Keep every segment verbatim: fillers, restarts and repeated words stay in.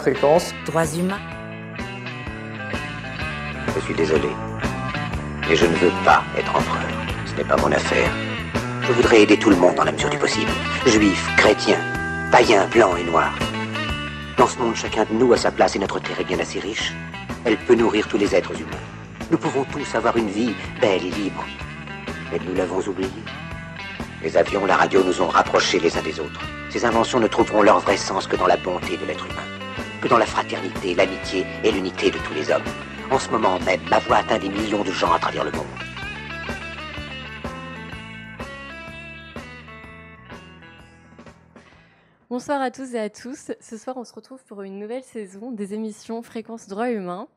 Fréquence Droits humains. Je suis désolé, mais je ne veux pas être empereur. Ce n'est pas mon affaire. Je voudrais aider tout le monde dans la mesure du possible. Juifs, chrétiens, païens, blancs et noirs. Dans ce monde, chacun de nous a sa place et notre terre est bien assez riche. Elle peut nourrir tous les êtres humains. Nous pouvons tous avoir une vie belle et libre. Mais nous l'avons oublié. Les avions, la radio nous ont rapprochés les uns des autres. Ces inventions ne trouveront leur vrai sens que dans la bonté de l'être humain, que dans la fraternité, l'amitié et l'unité de tous les hommes. En ce moment même, ma voix atteint des millions de gens à travers le monde. Bonsoir à tous et à tous. Ce soir, on se retrouve pour une nouvelle saison des émissions Fréquence Droits Humains.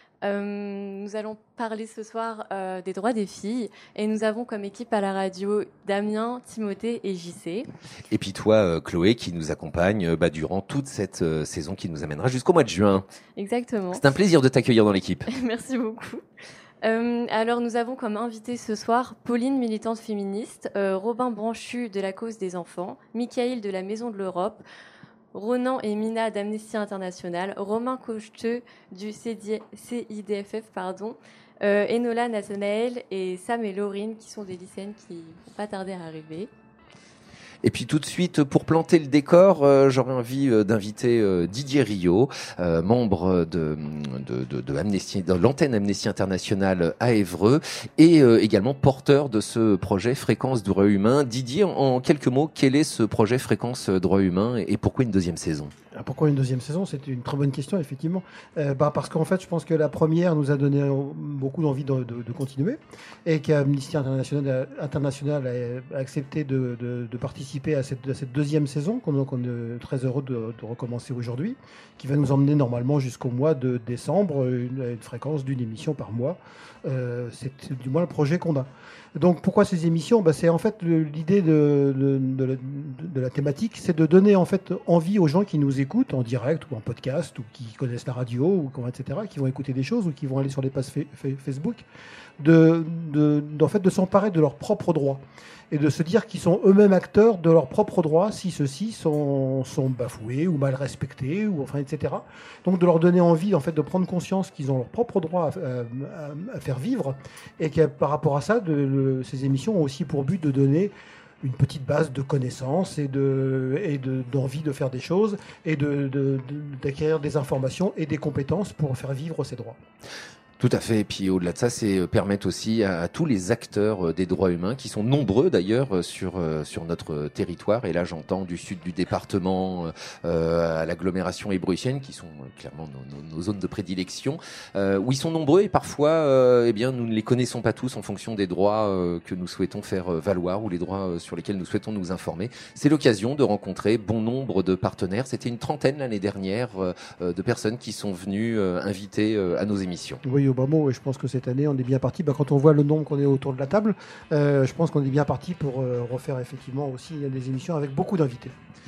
Euh, nous allons parler ce soir euh, des droits des filles et nous avons comme équipe à la radio Damien, Timothée et J C. Et puis toi, euh, Chloé, qui nous accompagne euh, bah, durant toute cette euh, saison qui nous amènera jusqu'au mois de juin. Exactement. C'est un plaisir de t'accueillir dans l'équipe. Merci beaucoup. Euh, alors nous avons comme invité ce soir Pauline, militante féministe, euh, Robin Branchu de la cause des enfants, Michael de la Maison de l'Europe, Ronan et Mina d'Amnesty International, Romain Cocheteux du C I D F F, pardon, euh, Enola Nathanaël et Sam et Laurine qui sont des lycéennes qui ne vont pas tarder à arriver. Et puis tout de suite, pour planter le décor, euh, j'aurais envie euh, d'inviter euh, Didier Rio, euh, membre de, de, de, de, Amnesty, de l'antenne Amnesty International à Évreux, et euh, également porteur de ce projet Fréquence Droits Humains. Didier, en, en quelques mots, quel est ce projet Fréquence Droits Humains et, et pourquoi une deuxième saison ? Pourquoi une deuxième saison ? C'est une très bonne question, effectivement. Euh, bah parce qu'en fait, je pense que la première nous a donné beaucoup d'envie de, de, de continuer et qu'Amnesty International, International a accepté de, de, de participer à cette, à cette deuxième saison, qu'on qu'on est très heureux de, de recommencer aujourd'hui, qui va nous emmener normalement jusqu'au mois de décembre, une, une fréquence d'une émission par mois. Euh, c'est du moins le projet qu'on a. Donc pourquoi ces émissions ? Ben, c'est en fait l'idée de, de, de, la, de la thématique, c'est de donner en fait envie aux gens qui nous écoutent en direct ou en podcast ou qui connaissent la radio ou et cetera, qui vont écouter des choses ou qui vont aller sur les pages Facebook, de, de, en fait, de s'emparer de leurs propres droits et de se dire qu'ils sont eux-mêmes acteurs de leurs propres droits si ceux-ci sont, sont bafoués ou mal respectés, ou, enfin, et cetera. Donc de leur donner envie en fait, de prendre conscience qu'ils ont leurs propres droits à, à, à faire vivre et que par rapport à ça, de, le, ces émissions ont aussi pour but de donner une petite base de connaissances et, de, et de, d'envie de faire des choses et de, de, de, d'acquérir des informations et des compétences pour faire vivre ces droits. Tout à fait. Et puis au-delà de ça, c'est permettre aussi à, à tous les acteurs des droits humains, qui sont nombreux d'ailleurs sur sur notre territoire. Et là, j'entends du sud du département euh, à l'agglomération ébreuchienne, qui sont clairement nos, nos, nos zones de prédilection, euh, où ils sont nombreux et parfois, euh, eh bien, nous ne les connaissons pas tous en fonction des droits euh, que nous souhaitons faire valoir ou les droits sur lesquels nous souhaitons nous informer. C'est l'occasion de rencontrer bon nombre de partenaires. C'était une trentaine l'année dernière euh, de personnes qui sont venues euh, inviter euh, à nos émissions. Oui. Bas mot, et je pense que cette année on est bien parti. Bah, quand on voit le nombre qu'on est autour de la table, euh, je pense qu'on est bien parti pour euh, refaire effectivement aussi des émissions avec beaucoup d'invités.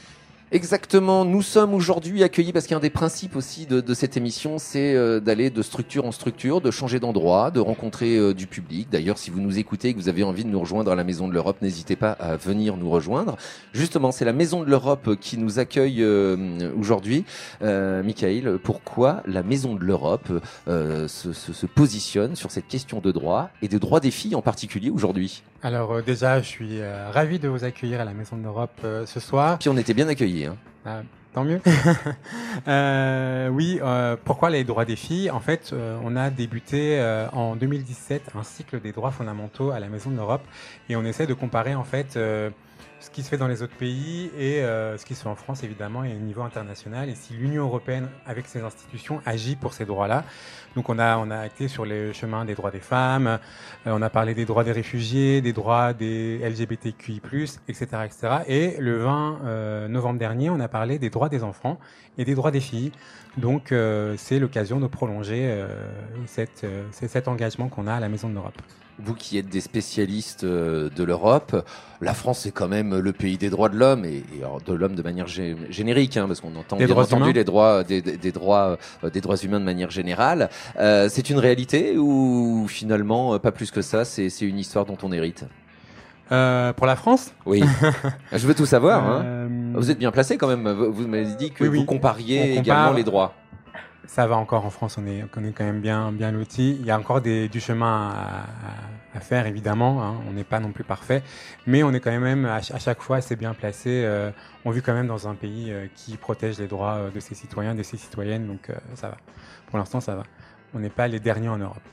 Exactement, nous sommes aujourd'hui accueillis parce qu'un des principes aussi de, de cette émission, c'est euh, d'aller de structure en structure, de changer d'endroit, de rencontrer euh, du public. D'ailleurs, si vous nous écoutez et que vous avez envie de nous rejoindre à la Maison de l'Europe, n'hésitez pas à venir nous rejoindre. Justement, c'est la Maison de l'Europe qui nous accueille euh, aujourd'hui. Euh, Michael, pourquoi la Maison de l'Europe euh, se, se, se positionne sur cette question de droit et des droits des filles en particulier aujourd'hui ? Alors euh, déjà, je suis euh, ravi de vous accueillir à la Maison de l'Europe euh, ce soir. Puis on était bien accueillis. Hein. Ah, tant mieux. euh, oui, euh, pourquoi les droits des filles ? En fait, euh, on a débuté euh, en deux mille dix-sept un cycle des droits fondamentaux à la Maison de l'Europe et on essaie de comparer en fait euh, ce qui se fait dans les autres pays et euh, ce qui se fait en France évidemment et au niveau international et si l'Union européenne avec ses institutions agit pour ces droits-là. Donc on a on a acté sur les chemins des droits des femmes, euh, on a parlé des droits des réfugiés, des droits des L G B T Q I plus, et cetera, et cetera. Et le vingt novembre dernier, on a parlé des droits des enfants et des droits des filles. Donc euh, c'est l'occasion de prolonger euh, cette, euh, c'est cet engagement qu'on a à la Maison de l'Europe. Vous qui êtes des spécialistes de l'Europe, la France est quand même le pays des droits de l'homme et, et de l'homme de manière gé- générique, hein, parce qu'on entend des bien entendu humains. les droits des, des, des droits euh, des droits humains de manière générale. Euh, c'est une réalité ou finalement pas plus que ça, c'est, c'est une histoire dont on hérite? Euh, pour la France ? Oui. Je veux tout savoir. Euh, Hein. Vous êtes bien placé quand même. Vous, vous m'avez dit que oui, oui. vous compariez On compare- également les droits. Ça va encore en France, on est, on est quand même bien, bien lotis. Il y a encore des, du chemin à, à, à faire, évidemment. Hein. On n'est pas non plus parfait, mais on est quand même à, à chaque fois assez bien placé. Euh, on vit quand même dans un pays euh, qui protège les droits euh, de ses citoyens, de ses citoyennes, donc euh, ça va. Pour l'instant, ça va. On n'est pas les derniers en Europe.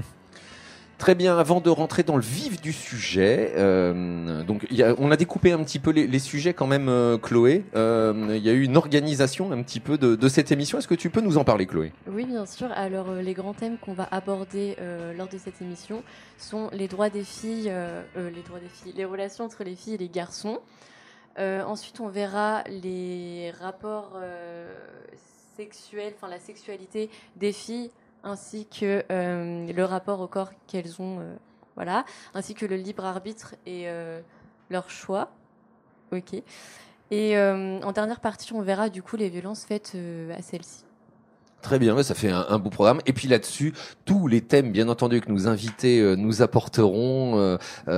Très bien, avant de rentrer dans le vif du sujet, euh, donc y a, on a découpé un petit peu les, les sujets quand même, euh, Chloé. Euh, il y a eu une organisation un petit peu de, de cette émission. Est-ce que tu peux nous en parler, Chloé ? Oui, bien sûr. Alors, euh, les grands thèmes qu'on va aborder euh, lors de cette émission sont les droits des filles, euh, euh, les droits des filles, les relations entre les filles et les garçons. Euh, ensuite, on verra les rapports euh, sexuels, enfin la sexualité des filles, ainsi que euh, le rapport au corps qu'elles ont, euh, voilà, ainsi que le libre arbitre et euh, leur choix. Ok. Et euh, en dernière partie, on verra du coup les violences faites euh, à celles-ci. Très bien, ça fait un, un beau programme. Et puis là-dessus, tous les thèmes, bien entendu, que nos invités euh, nous apporteront, euh,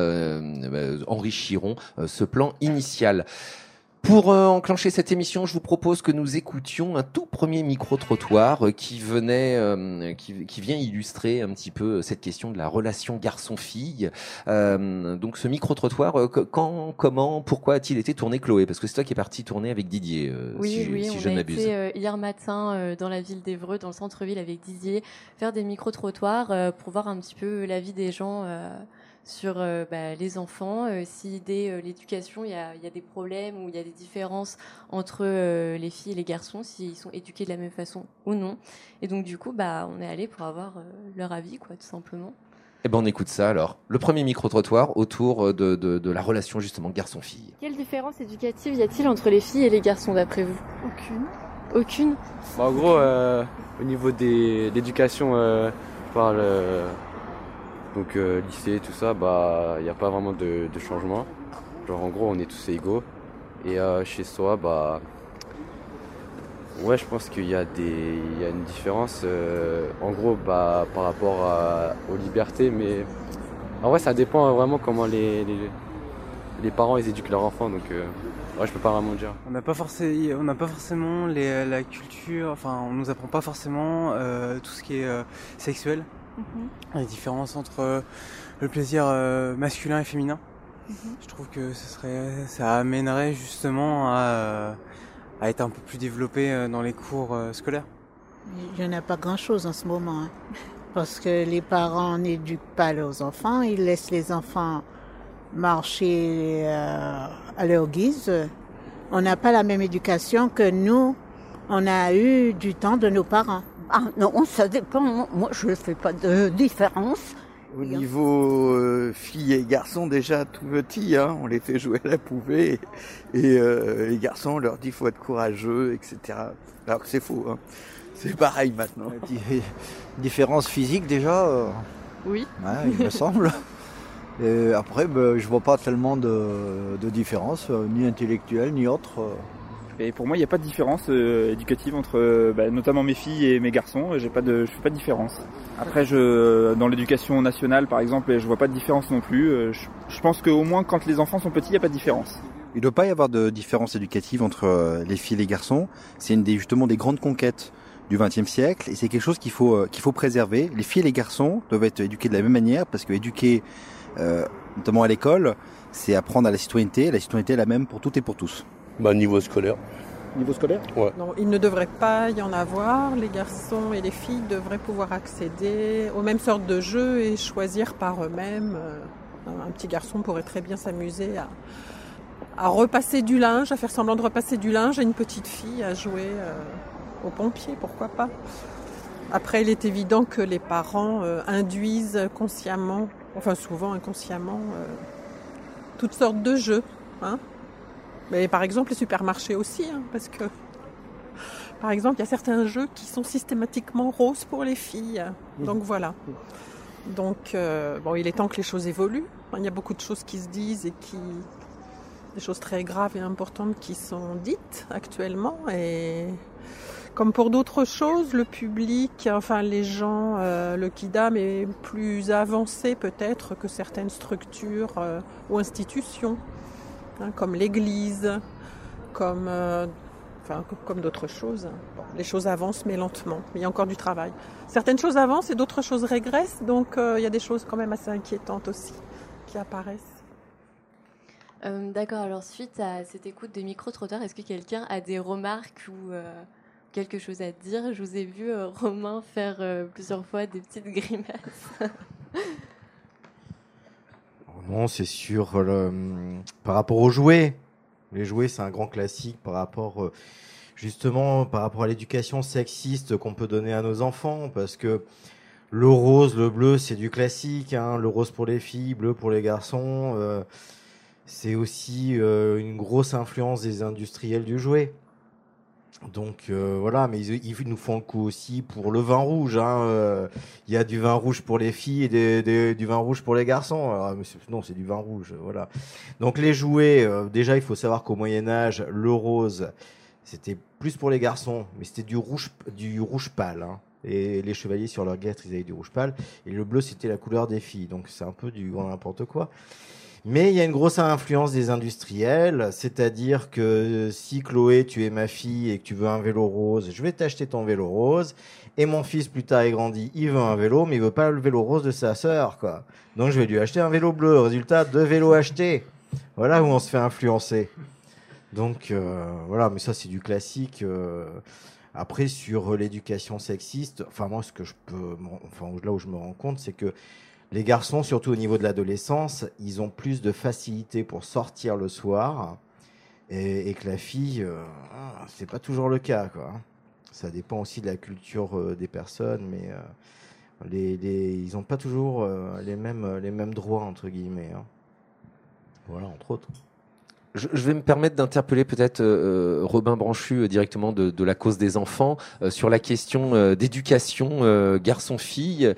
euh, bah, enrichiront euh, ce plan initial. Pour euh, enclencher cette émission, je vous propose que nous écoutions un tout premier micro-trottoir euh, qui venait, euh, qui, qui vient illustrer un petit peu cette question de la relation garçon-fille. Euh, donc ce micro-trottoir, euh, quand, comment, pourquoi a-t-il été tourné, Chloé ? Parce que c'est toi qui es parti tourner avec Didier, euh, Oui, si, oui, si on je ne a m'abuse. été euh, hier matin euh, dans la ville d'Évreux, dans le centre-ville avec Didier, faire des micro-trottoirs euh, pour voir un petit peu la vie des gens euh, sur euh, bah, les enfants, euh, si dès euh, l'éducation il y a, y a des problèmes ou il y a des différences entre euh, les filles et les garçons, s'ils sont éduqués de la même façon ou non. Et donc du coup, bah, on est allé pour avoir euh, leur avis, quoi, tout simplement. Eh ben on écoute ça alors. Le premier micro-trottoir autour de, de, de la relation justement garçon-fille. Quelle différence éducative y a-t-il entre les filles et les garçons d'après vous ? Aucune. Aucune ? Bah, en gros, euh, au niveau des l'éducation, euh, je parle euh, donc euh, lycée, tout ça, bah il n'y a pas vraiment de, de changement. Genre en gros, on est tous égaux. Et euh, chez soi, bah ouais, je pense qu'il y a des, il y a une différence. Euh, en gros, bah par rapport à, aux libertés, mais en vrai, ça dépend vraiment comment les les, les parents ils éduquent leurs enfants. Donc euh, ouais, je peux pas vraiment dire. On n'a pas forcément, on n'a pas forcément les, la culture. Enfin, on nous apprend pas forcément euh, tout ce qui est euh, sexuel. Mm-hmm. Les différences entre euh, le plaisir euh, masculin et féminin. Mm-hmm. Je trouve que ce serait, ça amènerait justement à, euh, à être un peu plus développé euh, dans les cours euh, scolaires. Il n'y en a pas grand-chose en ce moment, hein, parce que les parents n'éduquent pas leurs enfants, ils laissent les enfants marcher euh, à leur guise. On n'a pas la même éducation que nous, on a eu du temps de nos parents. Ah non, ça dépend. Moi, je ne fais pas de différence. Au niveau euh, filles et garçons, déjà tout petits, hein, on les fait jouer à la poupée. Et euh, les garçons, on leur dit qu'il faut être courageux, et cetera. Alors que c'est faux. Hein. C'est pareil maintenant. Différence physique déjà euh, Oui. Ouais, il me semble. Et après, ben, je vois pas tellement de, de différence, euh, ni intellectuelle, ni autre. Euh. Et pour moi, il n'y a pas de différence euh, éducative entre euh, bah, notamment mes filles et mes garçons. J'ai pas de, je fais pas de différence. Après, je, dans l'éducation nationale, par exemple, je vois pas de différence non plus. Euh, je, je pense qu'au moins, quand les enfants sont petits, il n'y a pas de différence. Il ne doit pas y avoir de différence éducative entre euh, les filles et les garçons. C'est une des, justement des grandes conquêtes du vingtième siècle et c'est quelque chose qu'il faut, euh, qu'il faut préserver. Les filles et les garçons doivent être éduqués de la même manière parce que éduquer, euh, notamment à l'école, c'est apprendre à la citoyenneté. La citoyenneté est la même pour toutes et pour tous. Bah, niveau scolaire. Niveau scolaire ? Ouais. Non, il ne devrait pas y en avoir. Les garçons et les filles devraient pouvoir accéder aux mêmes sortes de jeux et choisir par eux-mêmes. Un petit garçon pourrait très bien s'amuser à, à repasser du linge, à faire semblant de repasser du linge, et une petite fille à jouer euh, aux pompiers, pourquoi pas. Après, il est évident que les parents euh, induisent consciemment, enfin souvent inconsciemment, euh, toutes sortes de jeux, hein. Mais par exemple, les supermarchés aussi, hein, parce que, par exemple, il y a certains jeux qui sont systématiquement roses pour les filles. Donc voilà. Donc, euh, bon, il est temps que les choses évoluent. Il y a beaucoup de choses qui se disent et qui, des choses très graves et importantes qui sont dites actuellement. Et Comme pour d'autres choses, le public, enfin les gens, euh, le Kidam est plus avancé peut-être que certaines structures euh, ou institutions, hein, comme l'Église, comme, euh, enfin, comme d'autres choses. Bon, les choses avancent mais lentement, mais il y a encore du travail. Certaines choses avancent et d'autres choses régressent, donc euh, il y a des choses quand même assez inquiétantes aussi qui apparaissent. Euh, D'accord, alors suite à cette écoute de micro-trottoir, est-ce que quelqu'un a des remarques ou euh, quelque chose à dire? Je vous ai vu, euh, Romain, faire euh, plusieurs fois des petites grimaces. Non, c'est sur le, par rapport aux jouets. Les jouets, c'est un grand classique par rapport, justement, par rapport à l'éducation sexiste qu'on peut donner à nos enfants, parce que le rose, le bleu, c'est du classique, hein. Le rose pour les filles, bleu pour les garçons. Euh, c'est aussi euh, une grosse influence des industriels du jouet. Donc euh, voilà, mais ils, ils nous font le coup aussi pour le vin rouge. Hein. Euh, il y a du vin rouge pour les filles et des, des, du vin rouge pour les garçons. Alors, mais c'est, non, c'est du vin rouge. Voilà. Donc les jouets, euh, déjà, il faut savoir qu'au Moyen-Âge, le rose, c'était plus pour les garçons, mais c'était du rouge, du rouge pâle. Hein. Et les chevaliers sur leur guêtre, ils avaient du rouge pâle. Et le bleu, c'était la couleur des filles. Donc c'est un peu du grand n'importe quoi. Mais il y a une grosse influence des industriels, c'est-à-dire que si Chloé, tu es ma fille et que tu veux un vélo rose, je vais t'acheter ton vélo rose. Et mon fils, plus tard, est grandi, il veut un vélo, mais il veut pas le vélo rose de sa sœur, quoi. Donc je vais lui acheter un vélo bleu. Résultat, deux vélos achetés. Voilà où on se fait influencer. Donc euh, voilà, mais ça c'est du classique. Euh, après sur l'éducation sexiste, enfin moi ce que je peux, enfin là où je me rends compte, c'est que les garçons, surtout au niveau de l'adolescence, ils ont plus de facilité pour sortir le soir, et, et que la fille, euh, c'est pas toujours le cas, quoi. Ça dépend aussi de la culture euh, des personnes, mais euh, les, les, ils n'ont pas toujours euh, les mêmes, les mêmes droits entre guillemets. Hein. Voilà, entre autres. Je, je vais me permettre d'interpeller peut-être euh, Robin Branchu euh, directement de, de la cause des enfants euh, sur la question euh, d'éducation euh, garçon-fille.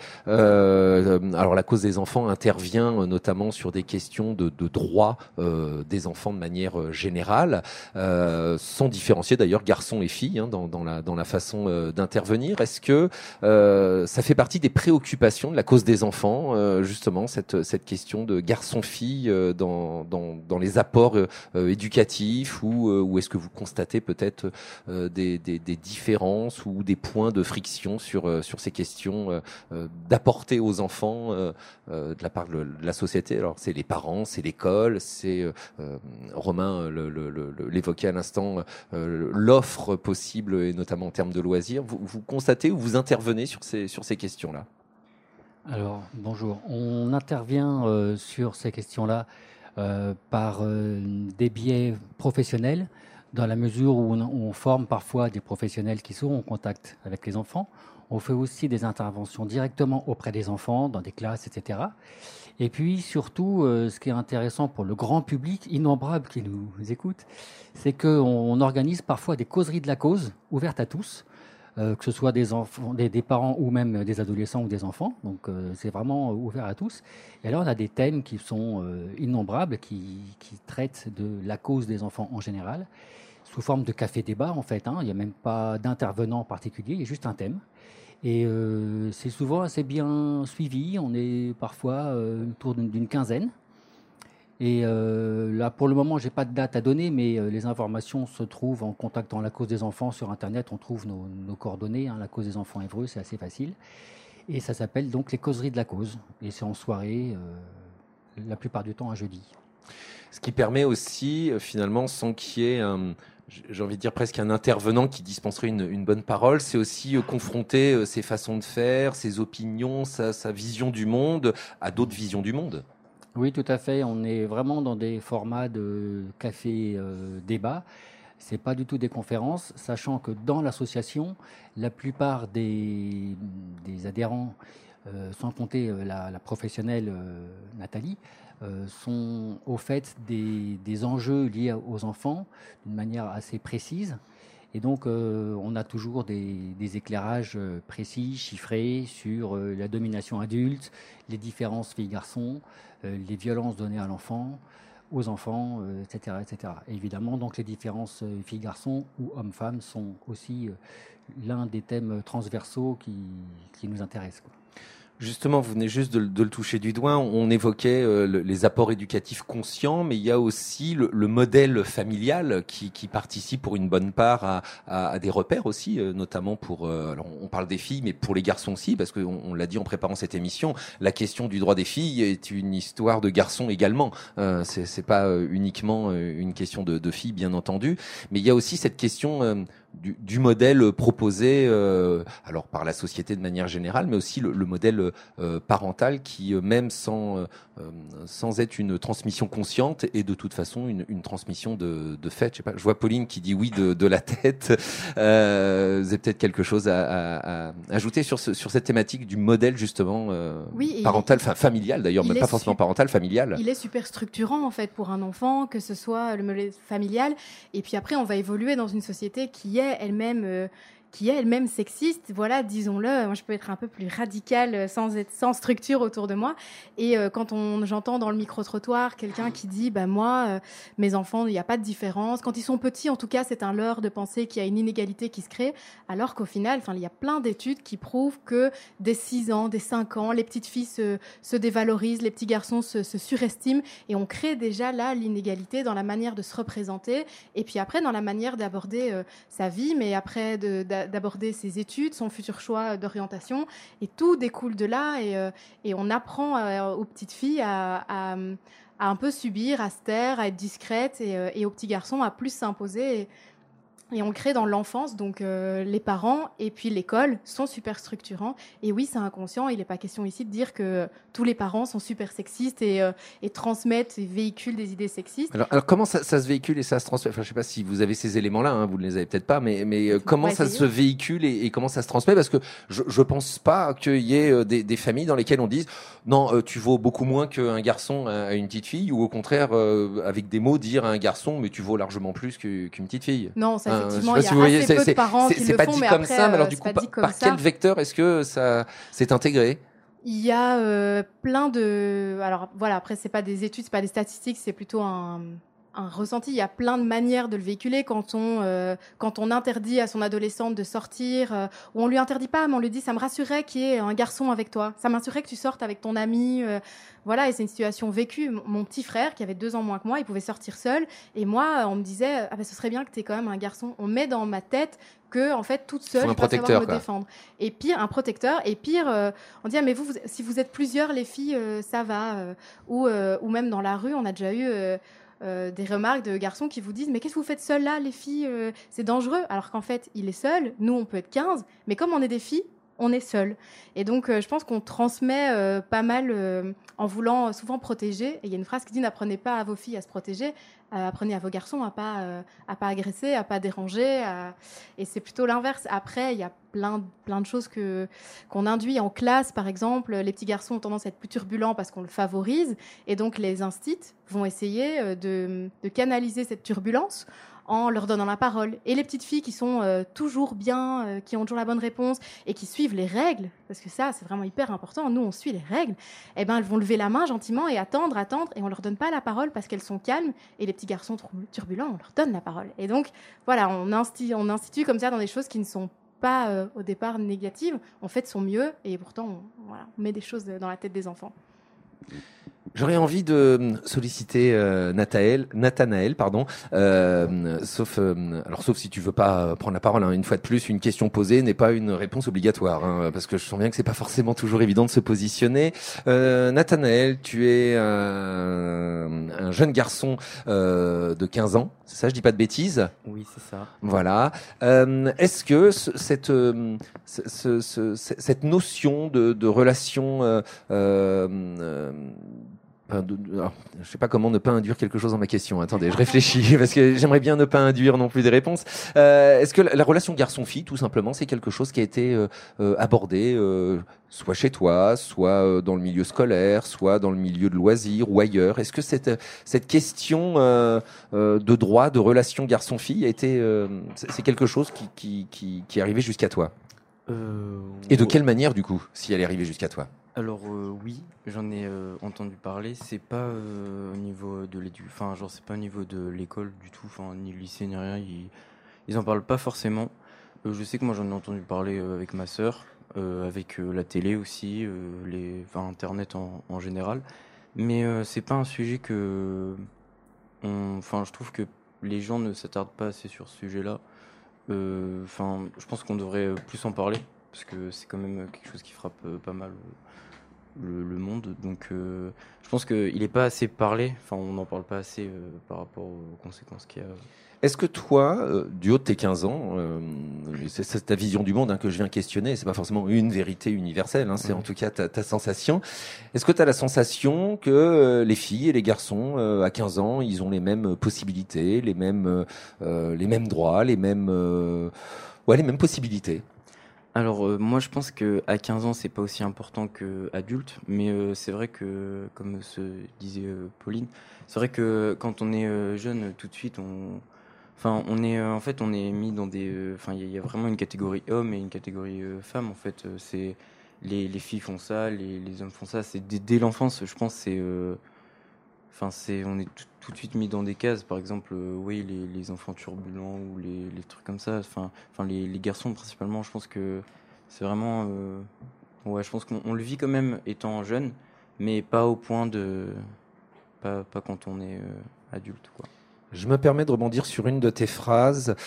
Euh, alors la cause des enfants intervient euh, notamment sur des questions de, de droit euh, des enfants de manière euh, générale, euh, sans différencier d'ailleurs garçons et filles hein, dans, dans, la, dans la façon euh, d'intervenir. Est-ce que euh, ça fait partie des préoccupations de la cause des enfants, euh, justement cette, cette question de garçon-fille euh, dans, dans, dans les apports euh, Euh, éducatif ou, euh, ou est-ce que vous constatez peut-être euh, des, des, des différences ou des points de friction sur, euh, sur ces questions euh, euh, d'apporter aux enfants euh, euh, de la part de, de la société? Alors c'est les parents, c'est l'école, c'est euh, euh, Romain le, le, le, l'évoquait à l'instant, euh, l'offre possible et notamment en termes de loisirs. Vous, vous constatez ou vous intervenez sur ces, sur ces questions-là? Alors bonjour, on intervient euh, sur ces questions-là Euh, par euh, des biais professionnels, dans la mesure où on, on forme parfois des professionnels qui sont en contact avec les enfants. On fait aussi des interventions directement auprès des enfants, dans des classes, et cetera. Et puis surtout, euh, ce qui est intéressant pour le grand public, innombrable qui nous écoute, c'est qu'on on organise parfois des causeries de la cause, ouvertes à tous, Euh, que ce soit des, enfants, des, des parents ou même des adolescents ou des enfants. Donc euh, c'est vraiment ouvert à tous. Et alors on a des thèmes qui sont euh, innombrables, qui, qui traitent de la cause des enfants en général, sous forme de café-débat en fait. Hein. Il n'y a même pas d'intervenant particulier, il y a juste un thème. Et euh, c'est souvent assez bien suivi. On est parfois euh, autour d'une, d'une quinzaine. Et euh, là, pour le moment, j'ai pas de date à donner, mais euh, les informations se trouvent en contactant la cause des enfants sur Internet. On trouve nos, nos coordonnées. Hein, la cause des enfants Évreux, c'est assez facile. Et ça s'appelle donc les causeries de la cause. Et c'est en soirée, euh, la plupart du temps un jeudi. Ce qui permet aussi, euh, finalement, sans qu'il y ait un, j'ai envie de dire presque un intervenant qui dispenserait une, une bonne parole, c'est aussi euh, confronter euh, ses façons de faire, ses opinions, sa, sa vision du monde à d'autres visions du monde. Oui, tout à fait. On est vraiment dans des formats de café-débat. Euh, Ce n'est pas du tout des conférences, sachant que dans l'association, la plupart des, des adhérents, euh, sans compter euh, la, la professionnelle euh, Nathalie, euh, sont au fait des, des enjeux liés aux enfants d'une manière assez précise. Et donc, euh, on a toujours des, des éclairages précis, chiffrés sur euh, la domination adulte, les différences filles-garçons, euh, les violences données à l'enfant, aux enfants, euh, et cetera, et cetera. Et évidemment, donc les différences euh, filles-garçons ou hommes-femmes sont aussi euh, l'un des thèmes transversaux qui, qui nous intéressent, quoi. Justement, vous venez juste de, de le toucher du doigt. On évoquait euh, le, les apports éducatifs conscients, mais il y a aussi le, le modèle familial qui, qui participe pour une bonne part à, à, à des repères aussi, euh, notamment pour. Euh, alors, on parle des filles, mais pour les garçons aussi, parce qu'on on l'a dit en préparant cette émission, la question du droit des filles est une histoire de garçons également. Euh, c'est, c'est pas uniquement une question de, de filles, bien entendu, mais il y a aussi cette question. Euh, Du, du modèle proposé euh, alors par la société de manière générale, mais aussi le, le modèle euh, parental qui, euh, même sans, euh, sans être une transmission consciente, est de toute façon une, une transmission de, de fait. Je sais pas, je vois Pauline qui dit oui de, de la tête. Euh, vous avez peut-être quelque chose à, à, à ajouter sur, ce, sur cette thématique du modèle justement euh, oui, parental, enfin familial d'ailleurs, mais pas forcément parental, familial. Il est super structurant en fait pour un enfant, que ce soit le modèle familial, et puis après on va évoluer dans une société qui est elle-même euh, qui est elle-même sexiste, voilà, disons-le. Moi, je peux être un peu plus radicale sans être sans structure autour de moi. Et euh, quand on, j'entends dans le micro-trottoir quelqu'un qui dit, bah moi, euh, mes enfants, il n'y a pas de différence. Quand ils sont petits, en tout cas, c'est un leurre de penser qu'il y a une inégalité qui se crée, alors qu'au final, enfin, il y a plein d'études qui prouvent que dès six ans, dès cinq ans, les petites filles se, se dévalorisent, les petits garçons se, se surestiment, et on crée déjà là l'inégalité dans la manière de se représenter, et puis après dans la manière d'aborder euh, sa vie, mais après de, de d'aborder ses études, son futur choix d'orientation, et tout découle de là, et, euh, et on apprend euh, aux petites filles à, à, à un peu subir, à se taire, à être discrète, et, euh, et aux petits garçons à plus s'imposer, et, et on le crée dans l'enfance, donc euh, les parents et puis l'école sont super structurants, et oui, c'est inconscient, il n'est pas question ici de dire que tous les parents sont super sexistes et, euh, et transmettent et véhiculent des idées sexistes. Alors, alors comment ça, ça se véhicule et ça se transmet? Enfin, je sais pas si vous avez ces éléments-là, hein, vous ne les avez peut-être pas, mais, mais euh, comment ça se véhicule et, et comment ça se transmet? Parce que je, je pense pas qu'il y ait euh, des, des familles dans lesquelles on dise non, euh, tu vaux beaucoup moins qu'un garçon à, à une petite fille, ou au contraire, euh, avec des mots, dire à un garçon, mais tu vaux largement plus que, qu'une petite fille. Non, ça, hein, effectivement, il y a assez peu de parents qui le font, mais après, c'est pas dit comme ça, mais alors du coup, par, par quel vecteur est-ce que ça s'est intégré? Il y a euh, plein de... Alors voilà, après, c'est pas des études, c'est pas des statistiques, c'est plutôt un, un ressenti. Il y a plein de manières de le véhiculer. Quand on, euh, quand on interdit à son adolescente de sortir, euh, ou on lui interdit pas, mais on lui dit « ça me rassurerait qu'il y ait un garçon avec toi. Ça m'assurerait que tu sortes avec ton ami. Euh, » Voilà, et c'est une situation vécue. Mon petit frère, qui avait deux ans moins que moi, il pouvait sortir seul. Et moi, on me disait, ah ben, ce serait bien que tu aies quand même un garçon. On met dans ma tête que, en fait, toute seule, je vais savoir me défendre. Et pire, un protecteur. Et pire, euh, on dit, ah, mais vous, vous, si vous êtes plusieurs, les filles, euh, ça va. Euh, ou, euh, ou même dans la rue, on a déjà eu euh, euh, des remarques de garçons qui vous disent, mais qu'est-ce que vous faites seul là, les filles euh, c'est dangereux. Alors qu'en fait, il est seul. Nous, on peut être quinze. Mais comme on est des filles, on est seul. Et donc, euh, je pense qu'on transmet euh, pas mal euh, en voulant souvent protéger. Et il y a une phrase qui dit « N'apprenez pas à vos filles à se protéger, euh, apprenez à vos garçons à pas, euh, à pas agresser, à pas déranger. À... » Et c'est plutôt l'inverse. Après, il y a plein, plein de choses que, qu'on induit en classe, par exemple. Les petits garçons ont tendance à être plus turbulents parce qu'on le favorise. Et donc, les instits vont essayer euh, de, de canaliser cette turbulence en leur donnant la parole. Et les petites filles qui sont euh, toujours bien, euh, qui ont toujours la bonne réponse et qui suivent les règles, parce que ça, c'est vraiment hyper important, nous, on suit les règles, eh ben, elles vont lever la main gentiment et attendre, attendre, et on leur donne pas la parole parce qu'elles sont calmes, et les petits garçons turbulents, on leur donne la parole. Et donc, voilà, on institue, on institue comme ça dans des choses qui ne sont pas, euh, au départ, négatives, on fait de son mieux, et pourtant, on, voilà, on met des choses dans la tête des enfants. J'aurais envie de solliciter euh, Nathanaël, Nathanaël, pardon, euh, sauf, euh, alors sauf si tu veux pas prendre la parole. Hein, une fois de plus, une question posée n'est pas une réponse obligatoire, hein, parce que je sens bien que c'est pas forcément toujours évident de se positionner. Euh, Nathanaël, tu es un, un jeune garçon euh, de quinze ans, c'est ça, je dis pas de bêtises? Oui, c'est ça. Voilà. Euh, est-ce que ce, cette, euh, ce, ce, cette notion de, de relation euh, euh, Enfin, de, de, alors, je sais pas comment ne pas induire quelque chose dans ma question. Attendez, je réfléchis parce que j'aimerais bien ne pas induire non plus des réponses. Euh, est-ce que la, la relation garçon-fille, tout simplement, c'est quelque chose qui a été euh, euh, abordé, euh, soit chez toi, soit euh, dans le milieu scolaire, soit dans le milieu de loisirs ou ailleurs? Est-ce que cette cette question euh, euh, de droit, de relation garçon-fille, a été, euh, c'est, c'est quelque chose qui qui qui, qui est arrivé jusqu'à toi? euh, Et de quelle manière, du coup, si elle est arrivée jusqu'à toi? Alors euh, oui, j'en ai euh, entendu parler. C'est pas euh, au niveau de l'édu, enfin genre c'est pas au niveau de l'école du tout, enfin ni le lycée ni rien. Ils, ils en parlent pas forcément. Euh, je sais que moi j'en ai entendu parler euh, avec ma sœur, euh, avec euh, la télé aussi, euh, les, enfin internet en, en général. Mais euh, c'est pas un sujet que, on- enfin je trouve que les gens ne s'attardent pas assez sur ce sujet-là. Euh, Enfin, je pense qu'on devrait euh, plus en parler parce que c'est quand même quelque chose qui frappe euh, pas mal le, le monde. Donc, euh, je pense qu'il n'est pas assez parlé. Enfin, on n'en parle pas assez euh, par rapport aux conséquences qu'il y a. Est-ce que toi, euh, du haut de tes quinze ans, euh, c'est, c'est ta vision du monde hein, que je viens questionner, c'est pas forcément une vérité universelle, hein, c'est en tout cas ta, ta sensation. Est-ce que tu as la sensation que euh, les filles et les garçons euh, à quinze ans, ils ont les mêmes possibilités, les mêmes, euh, les mêmes droits, les mêmes, euh, ouais, les mêmes possibilités? Alors euh, moi je pense que à quinze ans c'est pas aussi important que adulte, mais euh, c'est vrai que comme se disait euh, Pauline, c'est vrai que quand on est euh, jeune tout de suite on enfin on est euh, en fait on est mis dans des euh, enfin il y, a- il y a vraiment une catégorie homme et une catégorie euh, femme en fait. Euh, c'est les, les filles font ça, les, les hommes font ça, c'est dès, dès l'enfance je pense. C'est euh, enfin c'est on est tout, tout de suite mis dans des cases, par exemple euh, oui les, les enfants turbulents ou les, les trucs comme ça, enfin enfin les, les garçons principalement. Je pense que c'est vraiment euh, ouais, je pense qu'on on le vit quand même étant jeune, mais pas au point de pas, pas quand on est euh, adulte quoi. Je me permets de rebondir sur une de tes phrases,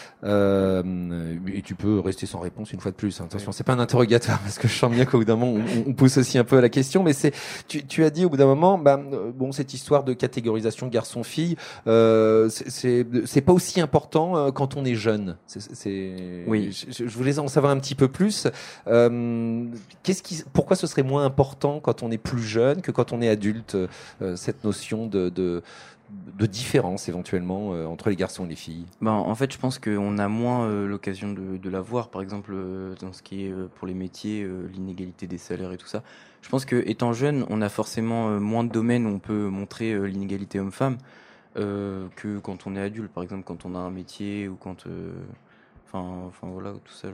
euh, et tu peux rester sans réponse une fois de plus. Hein. Attention, c'est pas un interrogatoire parce que je sens bien qu'au bout d'un moment on, on pousse aussi un peu à la question, mais c'est tu, tu as dit au bout d'un moment, bah, euh, bon cette histoire de catégorisation garçon-fille, euh, c'est, c'est c'est pas aussi important euh, quand on est jeune. C'est, c'est Oui. Je, je voulais en savoir un petit peu plus. Euh, qu'est-ce qui, pourquoi ce serait moins important quand on est plus jeune que quand on est adulte, euh, cette notion de, de de différence éventuellement euh, entre les garçons et les filles? Ben, en fait, je pense qu'on a moins euh, l'occasion de, de la voir, par exemple, euh, dans ce qui est euh, pour les métiers, euh, l'inégalité des salaires et tout ça. Je pense que étant jeune, on a forcément euh, moins de domaines où on peut montrer euh, l'inégalité homme-femme euh, que quand on est adulte, par exemple, quand on a un métier ou quand. euh, Enfin, enfin voilà, tout ça, genre,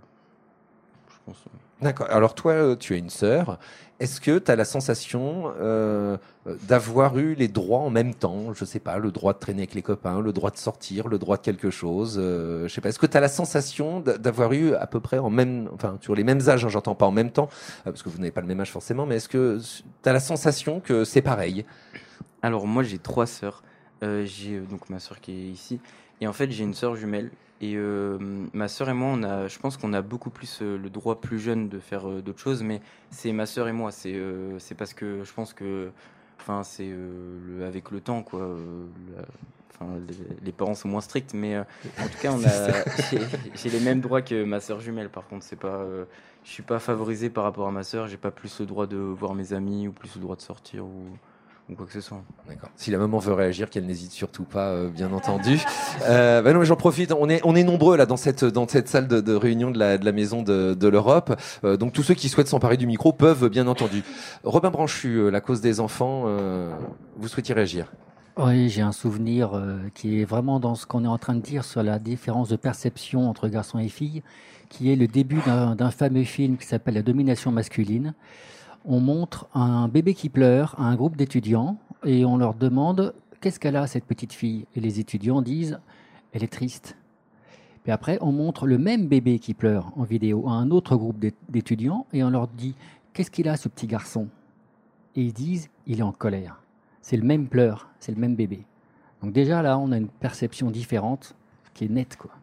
euh, je pense. euh. D'accord. Alors toi, euh, tu as une sœur. Est-ce que tu as la sensation euh, euh, d'avoir eu les droits en même temps? Je sais pas, le droit de traîner avec les copains, le droit de sortir, le droit de quelque chose. Euh, je sais pas. Est-ce que tu as la sensation d'a- d'avoir eu à peu près en même, enfin sur les mêmes âges, hein, j'entends pas en même temps, euh, parce que vous n'avez pas le même âge forcément, mais est-ce que tu as la sensation que c'est pareil? Alors moi j'ai trois sœurs. Euh, j'ai euh, donc ma sœur qui est ici et en fait j'ai une sœur jumelle et euh, ma sœur et moi on a, je pense qu'on a beaucoup plus euh, le droit plus jeune de faire euh, d'autres choses, mais c'est ma sœur et moi. C'est euh, c'est parce que je pense que enfin c'est euh, le- avec le temps quoi. euh, la- Enfin, les, les parents sont moins stricts, mais euh, en tout cas, on a, j'ai, j'ai les mêmes droits que ma sœur jumelle. Par contre, c'est pas, euh, je suis pas favorisé par rapport à ma sœur. J'ai pas plus le droit de voir mes amis ou plus le droit de sortir ou, ou quoi que ce soit. D'accord. Si la maman veut réagir, qu'elle n'hésite surtout pas, euh, bien entendu. Euh, bah non, mais j'en profite. On est, on est nombreux là dans cette, dans cette salle de, de réunion de la, de la Maison de, de l'Europe. Euh, donc tous ceux qui souhaitent s'emparer du micro peuvent, bien entendu. Robin Branchu, euh, la cause des enfants, euh, vous souhaitiez réagir? Oui, j'ai un souvenir euh, qui est vraiment dans ce qu'on est en train de dire sur la différence de perception entre garçons et filles, qui est le début d'un d'un fameux film qui s'appelle La domination masculine. On montre un bébé qui pleure à un groupe d'étudiants et on leur demande qu'est-ce qu'elle a cette petite fille, et les étudiants disent elle est triste. Puis après on montre le même bébé qui pleure en vidéo à un autre groupe d'é- d'étudiants et on leur dit qu'est-ce qu'il a ce petit garçon, et ils disent il est en colère. C'est le même pleur, c'est le même bébé. Donc déjà là on a une perception différente qui est nette quoi.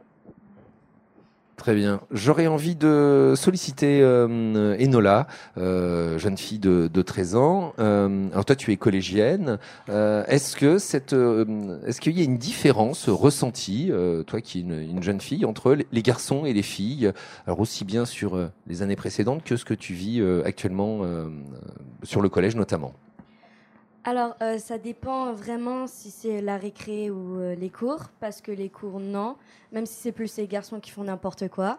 Très bien. J'aurais envie de solliciter euh, Enola, euh, jeune fille de, de treize ans. Euh, alors toi, tu es collégienne. Euh, est-ce que cette, euh, est-ce qu'il y a une différence ressentie, euh, toi qui es une, une jeune fille, entre les, les garçons et les filles, alors aussi bien sur euh, les années précédentes que ce que tu vis euh, actuellement euh, sur le collège notamment? Alors, euh, ça dépend vraiment si c'est la récré ou euh, les cours, parce que les cours, non, même si c'est plus les garçons qui font n'importe quoi.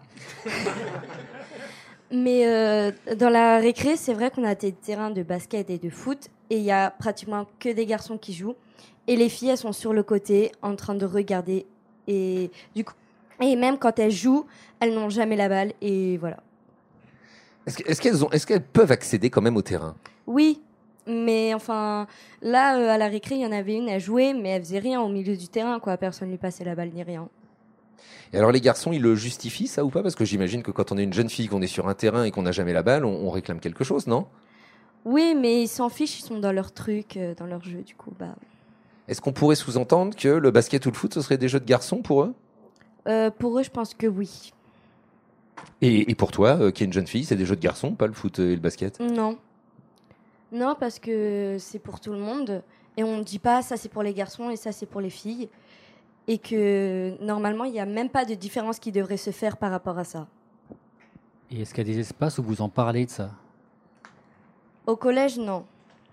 Mais euh, dans la récré, c'est vrai qu'on a des terrains de basket et de foot, et il y a pratiquement que des garçons qui jouent, et les filles, elles sont sur le côté, en train de regarder, et du coup, et même quand elles jouent, elles n'ont jamais la balle, et voilà. Est-ce, que- est-ce qu'elles ont, est-ce qu'elles peuvent accéder quand même au terrain? Oui, mais enfin, là, euh, à la récré, il y en avait une, elle jouait, mais elle faisait rien au milieu du terrain, quoi. Personne lui passait la balle ni rien. Et alors les garçons, ils le justifient ça ou pas? Parce que j'imagine que quand on est une jeune fille, qu'on est sur un terrain et qu'on n'a jamais la balle, on, on réclame quelque chose, non? Oui, mais ils s'en fichent, ils sont dans leur truc, euh, dans leur jeu, du coup, bah. Est-ce qu'on pourrait sous-entendre que le basket ou le foot, ce serait des jeux de garçons pour eux? Euh, pour eux, je pense que oui. Et, et pour toi, euh, qui est une jeune fille, c'est des jeux de garçons, pas le foot et le basket? Non. Non, parce que c'est pour tout le monde. Et on ne dit pas ça c'est pour les garçons et ça c'est pour les filles. Et que normalement, il n'y a même pas de différence qui devrait se faire par rapport à ça. Et est-ce qu'il y a des espaces où vous en parlez de ça? Au collège, non.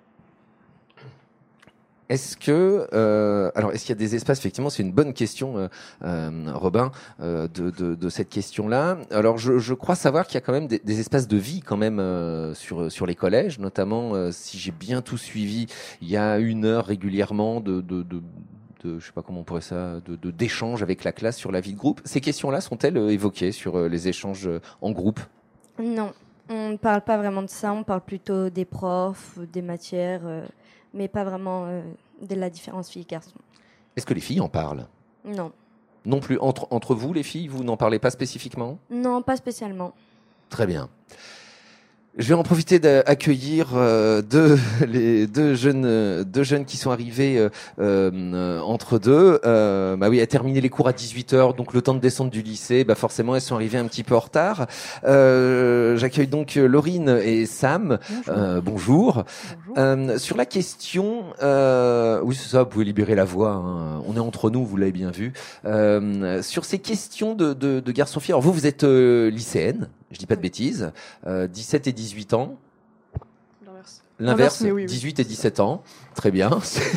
Est-ce que, euh, alors, est-ce qu'il y a des espaces? Effectivement, c'est une bonne question, euh, euh, Robin, euh, de, de, de cette question-là. Alors, je, je crois savoir qu'il y a quand même des, des espaces de vie quand même euh, sur sur les collèges, notamment euh, si j'ai bien tout suivi, il y a une heure régulièrement de de, de de, je sais pas comment on pourrait ça, de, de d'échanges avec la classe sur la vie de groupe. Ces questions-là sont-elles euh, évoquées sur euh, les échanges euh, en groupe? Non, on ne parle pas vraiment de ça. On parle plutôt des profs, des matières, euh, mais pas vraiment euh, de la différence filles-garçons. Est-ce que les filles en parlent? Non. Non plus. Entre, entre vous, les filles, vous n'en parlez pas spécifiquement? Non, pas spécialement. Très bien. Je vais en profiter d'accueillir euh, deux, les deux jeunes, euh, deux jeunes qui sont arrivés euh, euh, entre deux. Euh, bah oui, à terminer les cours à dix-huit heures, donc le temps de descendre du lycée. Bah forcément, elles sont arrivées un petit peu en retard. Euh, J'accueille donc Laurine et Sam. Bonjour. Euh, bonjour. bonjour. Euh, sur la question, euh, oui c'est ça, vous pouvez libérer la voix. Hein. On est entre nous, vous l'avez bien vu. Euh, sur ces questions de, de, de garçons-filles. Alors vous, vous êtes euh, lycéenne. Je dis pas de bêtises. Euh, dix-sept et dix-huit ans. L'inverse. L'inverse, oui, oui. dix-huit et dix-sept ans. Très bien.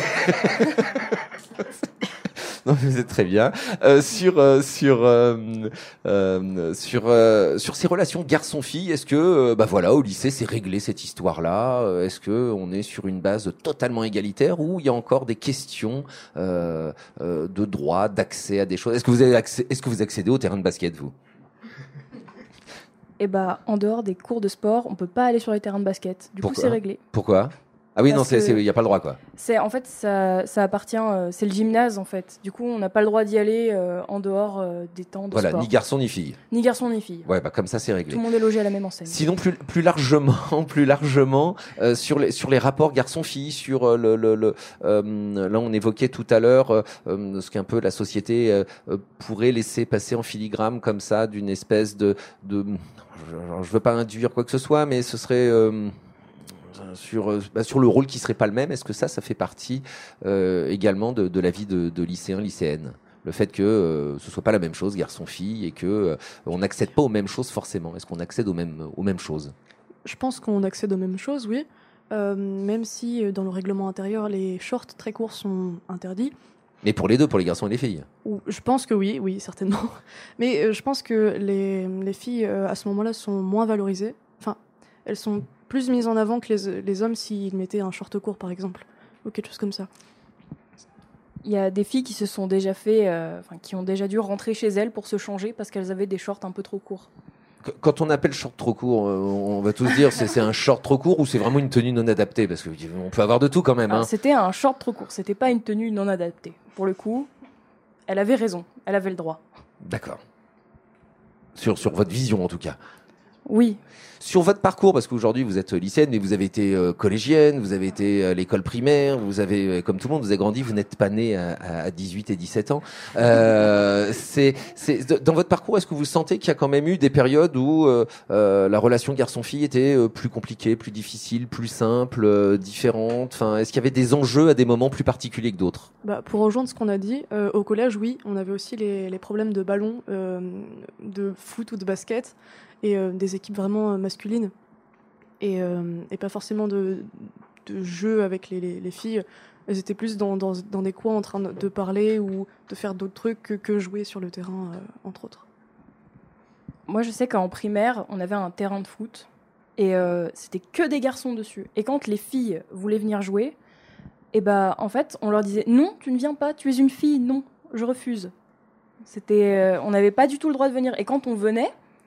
Non, vous êtes très bien. Euh, sur euh, sur euh, euh, sur euh, sur ces relations garçon-fille, est-ce que euh, bah voilà, au lycée, c'est réglé cette histoire-là? Est-ce que on est sur une base totalement égalitaire ou il y a encore des questions euh, euh, de droit, d'accès à des choses? Est-ce que vous avez accès, est-ce que vous accédez au terrain de basket, vous? Et bah, en dehors des cours de sport, on peut pas aller sur les terrains de basket. Du Pourquoi? coup, c'est réglé. Pourquoi? Ah oui, Parce non, c'est, que- il y a pas le droit, quoi. C'est en fait, ça, ça appartient. euh, c'est le gymnase en fait. Du coup, on n'a pas le droit d'y aller euh, en dehors euh, des temps de Voilà, sport. ni garçon ni fille. Ni garçon ni fille. Ouais, bah comme ça, c'est réglé. Tout le monde est logé à la même enseigne. Sinon, plus, plus largement, plus largement, euh, sur les sur les rapports garçon-fille, sur euh, le, le, le euh, là on évoquait tout à l'heure euh, euh, ce qu'un peu la société euh, euh, pourrait laisser passer en filigrane comme ça, d'une espèce de de, je, je veux pas induire quoi que ce soit, mais ce serait euh, sur euh, bah, sur le rôle qui serait pas le même. Est-ce que ça, ça fait partie euh, également de, de la vie de, de lycéens, lycéennes? Le fait que euh, ce soit pas la même chose, garçon-fille, et que euh, on n'accède pas aux mêmes choses forcément. Est-ce qu'on accède aux mêmes aux mêmes choses? Je pense qu'on accède aux mêmes choses, oui. Euh, même si euh, dans le règlement intérieur, les shorts très courts sont interdits. Mais pour les deux, pour les garçons et les filles. Ou- Je pense que oui, oui, certainement. Mais euh, je pense que les, les filles, euh, à ce moment-là, sont moins valorisées. Enfin, elles sont plus mises en avant que les, les hommes s'ils mettaient un short court, par exemple. Ou quelque chose comme ça. Il y a des filles qui se sont déjà fait, euh, enfin, qui ont déjà dû rentrer chez elles pour se changer parce qu'elles avaient des shorts un peu trop courts. Qu- Quand on appelle short trop court, euh, on va tous dire c'est c'est un short trop court ou c'est vraiment une tenue non adaptée, parce que on peut avoir de tout quand même. Alors, Hein. C'était un short trop court, c'était pas une tenue non adaptée. Pour le coup, elle avait raison, elle avait le droit. D'accord. Sur sur votre vision en tout cas. Oui. Sur votre parcours, parce qu'aujourd'hui vous êtes lycéenne, mais vous avez été euh, collégienne, vous avez été à l'école primaire, vous avez, euh, comme tout le monde, vous avez grandi, vous n'êtes pas né à, à dix-huit et dix-sept ans. Euh, c'est, c'est, dans votre parcours, est-ce que vous sentez qu'il y a quand même eu des périodes où euh, euh, la relation garçon-fille était euh, plus compliquée, plus difficile, plus simple, euh, différente? Enfin, est-ce qu'il y avait des enjeux à des moments plus particuliers que d'autres? Bah, pour rejoindre ce qu'on a dit, euh, au collège, oui, on avait aussi les, les problèmes de ballon, euh, de foot ou de basket, et euh, des équipes vraiment euh, masculines, et, euh, et pas forcément de, de jeu avec les, les, les filles. Elles étaient plus dans, dans, dans des coins en train de, de parler ou de faire d'autres trucs que, que jouer sur le terrain, euh, entre autres. Moi, je sais qu'en primaire, on avait un terrain de foot et euh, c'était que des garçons dessus. Et quand les filles voulaient venir jouer, et bah, en fait, on leur disait non, tu ne viens pas, tu es une fille, non, je refuse. C'était, euh, on n'avait pas du tout le droit de venir. Et quand on venait,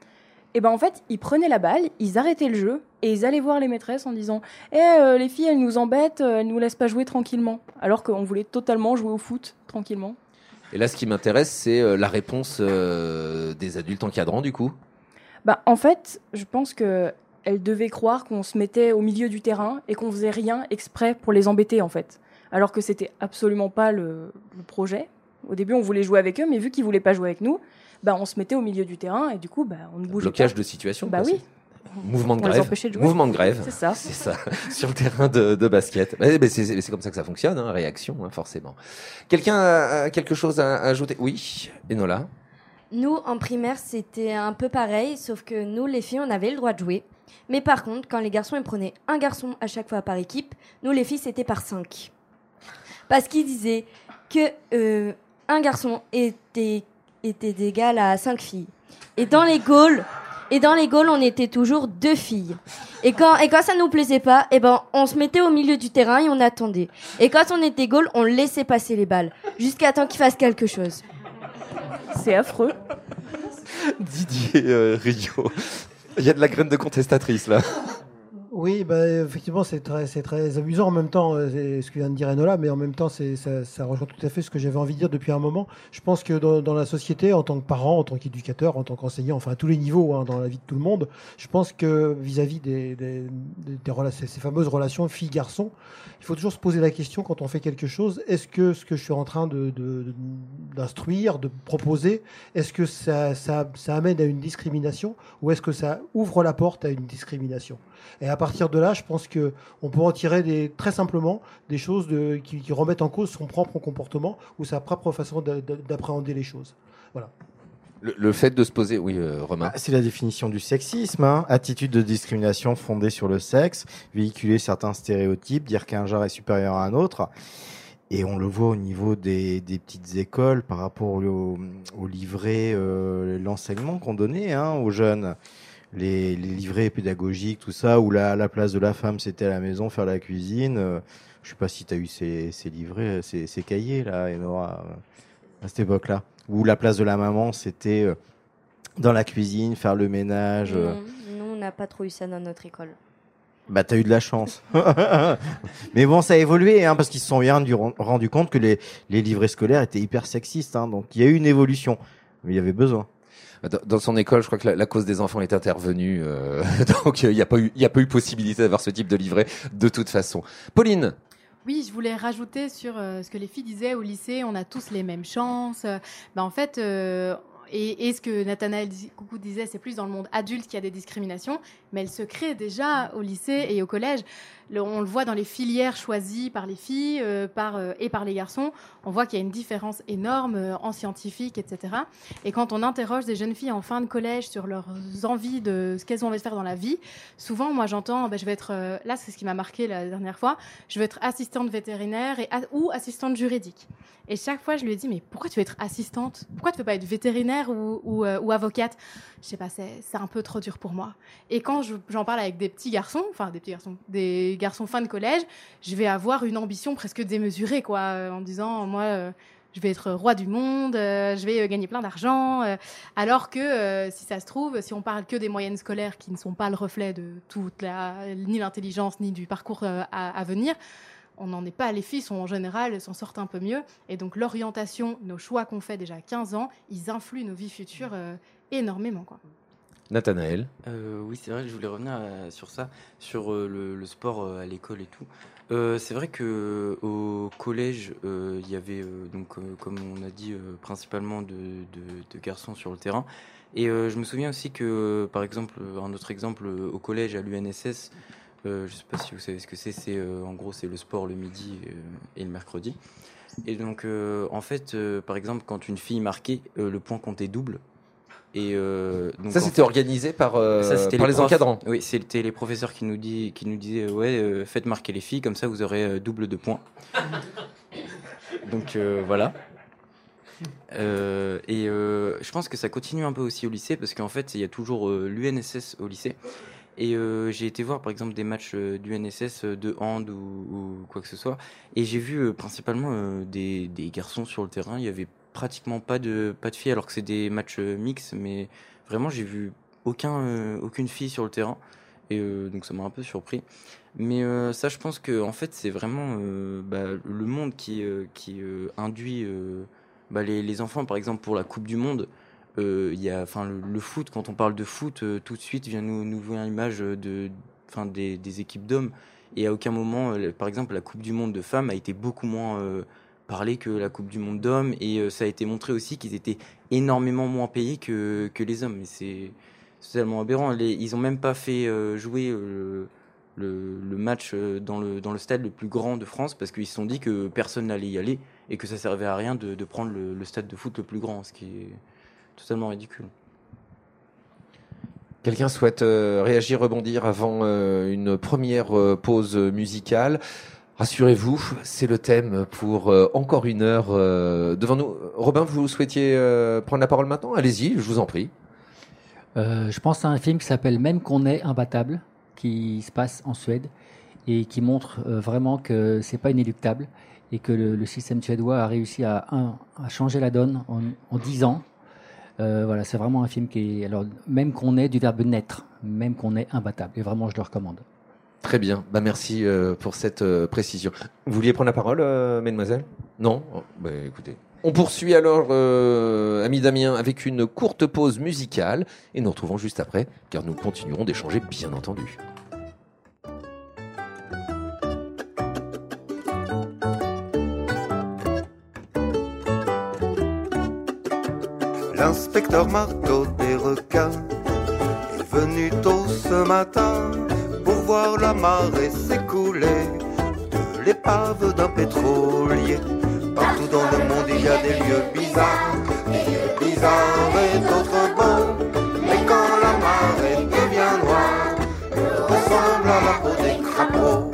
Et ben en fait, ils prenaient la balle, ils arrêtaient le jeu et ils allaient voir les maîtresses en disant Eh, euh, les filles, elles nous embêtent, euh, elles nous laissent pas jouer tranquillement. Alors qu'on voulait totalement jouer au foot tranquillement. Et là, ce qui m'intéresse, c'est euh, la réponse euh, des adultes encadrants, du coup. Bah, en fait, je pense qu'elles devaient croire qu'on se mettait au milieu du terrain et qu'on faisait rien exprès pour les embêter, en fait. Alors que c'était absolument pas le, le projet. Au début, on voulait jouer avec eux, mais vu qu'ils voulaient pas jouer avec nous, bah, on se mettait au milieu du terrain et du coup, bah, on ne bougeait Blocage pas. de situation. Bah quoi, oui. c'est- Mouvement de On les grève. empêchait de jouer. Mouvement de grève. C'est ça. C'est ça. Sur le terrain de, de basket. Mais, mais c'est, c'est comme ça que ça fonctionne, hein, réaction, hein, forcément. Quelqu'un a, a quelque chose à, à ajouter? Oui, Enola. Nous, en primaire, c'était un peu pareil, sauf que nous, les filles, on avait le droit de jouer. Mais par contre, quand les garçons, ils prenaient un garçon à chaque fois par équipe, nous, les filles, c'était par cinq. Parce qu'ils disaient que euh, un garçon était, était égal à cinq filles. Et dans les goals, et dans les goals, on était toujours deux filles. Et quand, et quand ça nous plaisait pas, eh ben, on se mettait au milieu du terrain et on attendait. Et quand on était goal, on laissait passer les balles, jusqu'à temps qu'ils fassent quelque chose. C'est affreux. Didier euh, Rio. Il y a de la graine de contestatrice, là. Oui, bah, effectivement, c'est très, c'est très amusant en même temps, euh, c'est ce que vient de dire Enola, mais en même temps, c'est, ça, ça rejoint tout à fait ce que j'avais envie de dire depuis un moment. Je pense que dans, dans la société, en tant que parent, en tant qu'éducateur, en tant qu'enseignant, enfin à tous les niveaux, hein, dans la vie de tout le monde, je pense que vis-à-vis des, des, des, des relations, ces fameuses relations filles-garçons, il faut toujours se poser la question quand on fait quelque chose, est-ce que ce que je suis en train de, de, d'instruire, de proposer, est-ce que ça, ça, ça amène à une discrimination ou est-ce que ça ouvre la porte à une discrimination? Et à partir de là, je pense qu'on peut en tirer des, très simplement des choses de, qui, qui remettent en cause son propre comportement ou sa propre façon d'a- d'a- d'appréhender les choses. Voilà. Le, le fait de se poser, oui, euh, Romain. Ah, c'est la définition du sexisme, hein. Attitude de discrimination fondée sur le sexe, véhiculer certains stéréotypes, dire qu'un genre est supérieur à un autre. Et on le voit au niveau des, des petites écoles par rapport au, au livret, euh, l'enseignement qu'on donnait hein, aux jeunes. Les, les livrets pédagogiques, tout ça, où la, la place de la femme, c'était à la maison, faire la cuisine. Euh, je sais pas si tu as eu ces, ces livrets, ces, ces cahiers, là, Enora, euh, à cette époque-là. Où la place de la maman, c'était euh, dans la cuisine, faire le ménage. euh. Non, nous, on n'a pas trop eu ça dans notre école. Bah, t'as eu de la chance. Mais bon, ça a évolué, hein, parce qu'ils se sont bien rendu, rendu compte que les, les livrets scolaires étaient hyper sexistes. Hein, donc, il y a eu une évolution. Mais il y avait besoin. Dans, dans son école, je crois que la, la cause des enfants est intervenue, euh, donc il n'y a pas eu, il y a pas eu possibilité d'avoir ce type de livret de toute façon. Pauline. Oui, je voulais rajouter sur euh, ce que les filles disaient au lycée, on a tous les mêmes chances. Euh, ben, en fait, euh, et, et ce que Nathanaël Coucou disait, c'est plus dans le monde adulte qu'il y a des discriminations, mais elles se créent déjà au lycée et au collège. Le, on le voit dans les filières choisies par les filles euh, par, euh, et par les garçons. On voit qu'il y a une différence énorme euh, en scientifique, et cetera. Et quand on interroge des jeunes filles en fin de collège sur leurs envies de ce qu'elles ont envie de faire dans la vie, souvent, moi, j'entends, ben, je vais être, euh, là, c'est ce qui m'a marqué la dernière fois, je veux être assistante vétérinaire et, ou assistante juridique. Et chaque fois, je lui ai dit, mais pourquoi tu veux être assistante? Pourquoi tu veux pas être vétérinaire ou, ou, euh, ou avocate? Je sais pas, c'est, c'est un peu trop dur pour moi. Et quand je, j'en parle avec des petits garçons, enfin des petits garçons, des garçons fin de collège, je vais avoir une ambition presque démesurée, quoi, euh, en disant, moi, euh, je vais être roi du monde, euh, je vais euh, gagner plein d'argent. Euh, alors que, euh, si ça se trouve, si on parle que des moyennes scolaires qui ne sont pas le reflet de toute la, ni l'intelligence, ni du parcours euh, à, à venir, on n'en est pas. Les filles sont en général, s'en sortent un peu mieux. Et donc l'orientation, nos choix qu'on fait déjà à quinze ans, ils influent nos vies futures euh, énormément, quoi. Nathanaël. Euh, oui, c'est vrai, je voulais revenir à- sur ça, sur euh, le, le sport euh, à l'école et tout. Euh, c'est vrai que au collège, euh, il y avait, euh, donc, euh, comme on a dit, euh, principalement de, de- de garçons sur le terrain. Et euh, je me souviens aussi que, par exemple, un autre exemple, euh, au collège, à l'U N S S, euh, je ne sais pas si vous savez ce que c'est, c'est euh, en gros, c'est le sport le midi euh, et le mercredi. Et donc, euh, en fait, euh, par exemple, quand une fille marquait, euh, le point comptait double. Et euh, donc Ça, en c'était fait- organisé par, euh, Ça, c'était par les profs. encadrants. Oui, c'était les professeurs qui nous, dit, qui nous disaient ouais, euh, faites marquer les filles, comme ça vous aurez euh, double de points. Donc euh, voilà. Euh, et euh, je pense que ça continue un peu aussi au lycée, parce qu'en fait, il y a toujours euh, l'U N S S au lycée. Et euh, j'ai été voir par exemple des matchs euh, du N S S euh, de hand ou, ou quoi que ce soit. Et j'ai vu euh, principalement euh, des, des garçons sur le terrain. Il y avait pratiquement pas de, pas de filles, alors que c'est des matchs euh, mixtes. Mais vraiment, j'ai vu aucun, euh, aucune fille sur le terrain. Et euh, donc ça m'a un peu surpris. Mais euh, ça, je pense que en fait, c'est vraiment euh, bah, le monde qui, euh, qui euh, induit euh, bah, les, les enfants. Par exemple, pour la Coupe du Monde, euh, y a, le, le foot, quand on parle de foot, euh, tout de suite vient nous, nous voir l'image de, des, des équipes d'hommes. Et à aucun moment, euh, par exemple, la Coupe du Monde de femmes a été beaucoup moins euh, parlée que la Coupe du Monde d'hommes. Et euh, ça a été montré aussi qu'ils étaient énormément moins payés que, que les hommes. Et c'est, c'est tellement aberrant. Les, ils n'ont même pas fait euh, jouer euh, le, le match dans le, dans le stade le plus grand de France parce qu'ils se sont dit que personne n'allait y aller et que ça servait à rien de, de prendre le, le stade de foot le plus grand, ce qui est totalement ridicule. Quelqu'un souhaite euh, réagir, rebondir avant euh, une première euh, pause musicale? Rassurez-vous, c'est le thème pour euh, encore une heure euh, devant nous. Robin, vous souhaitiez euh, prendre la parole maintenant? Allez-y, je vous en prie. Euh, je pense à un film qui s'appelle Même qu'on est imbattable, qui se passe en Suède et qui montre euh, vraiment que c'est pas inéluctable et que le, le système suédois a réussi à, un, à changer la donne en, en dix ans. Euh, voilà, c'est vraiment un film qui est, alors même qu'on est du verbe naître, même qu'on est imbattable. Et vraiment, je le recommande. Très bien, bah merci euh, pour cette euh, précision. Vous vouliez prendre la parole, euh, mesdemoiselles? Non oh, bah, écoutez. On poursuit alors, euh, ami Damien, avec une courte pause musicale et nous retrouvons juste après, car nous continuerons d'échanger, bien entendu. L'inspecteur Marteau des requins est venu tôt ce matin pour voir la marée s'écouler de l'épave d'un pétrolier. Partout dans le monde il y a des lieux bizarres, des lieux bizarres et d'autres beaux. Mais quand la marée devient noire, elle ressemble à la peau des crapauds.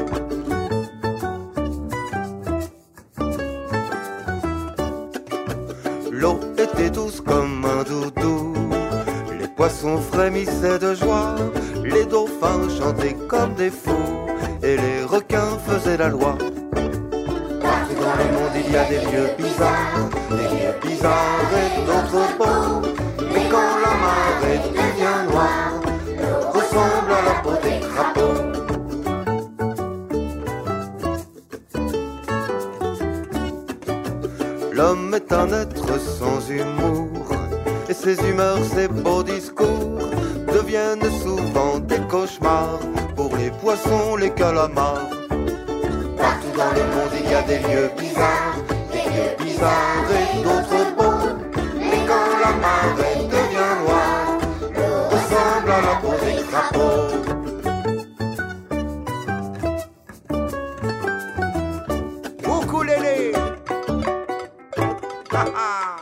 L'eau était douce comme un doudou, les poissons frémissaient de joie, les dauphins chantaient comme des fous, et les requins faisaient la loi. Partout dans le monde il y a des lieux bizarres, des lieux bizarres et d'autres beaux. Mais quand la marée devient noire, elle ressemble à la peau des crapauds. L'homme est un être sans humour, et ses humeurs, ses beaux discours deviennent souvent des cauchemars pour les poissons, les calamars. Partout dans le monde il y a des lieux bizarres, des lieux bizarres et d'autres beaux. Mais quand la marée devient noire, elle ressemble à la peau des crapauds. Ukulélé. Ah ah.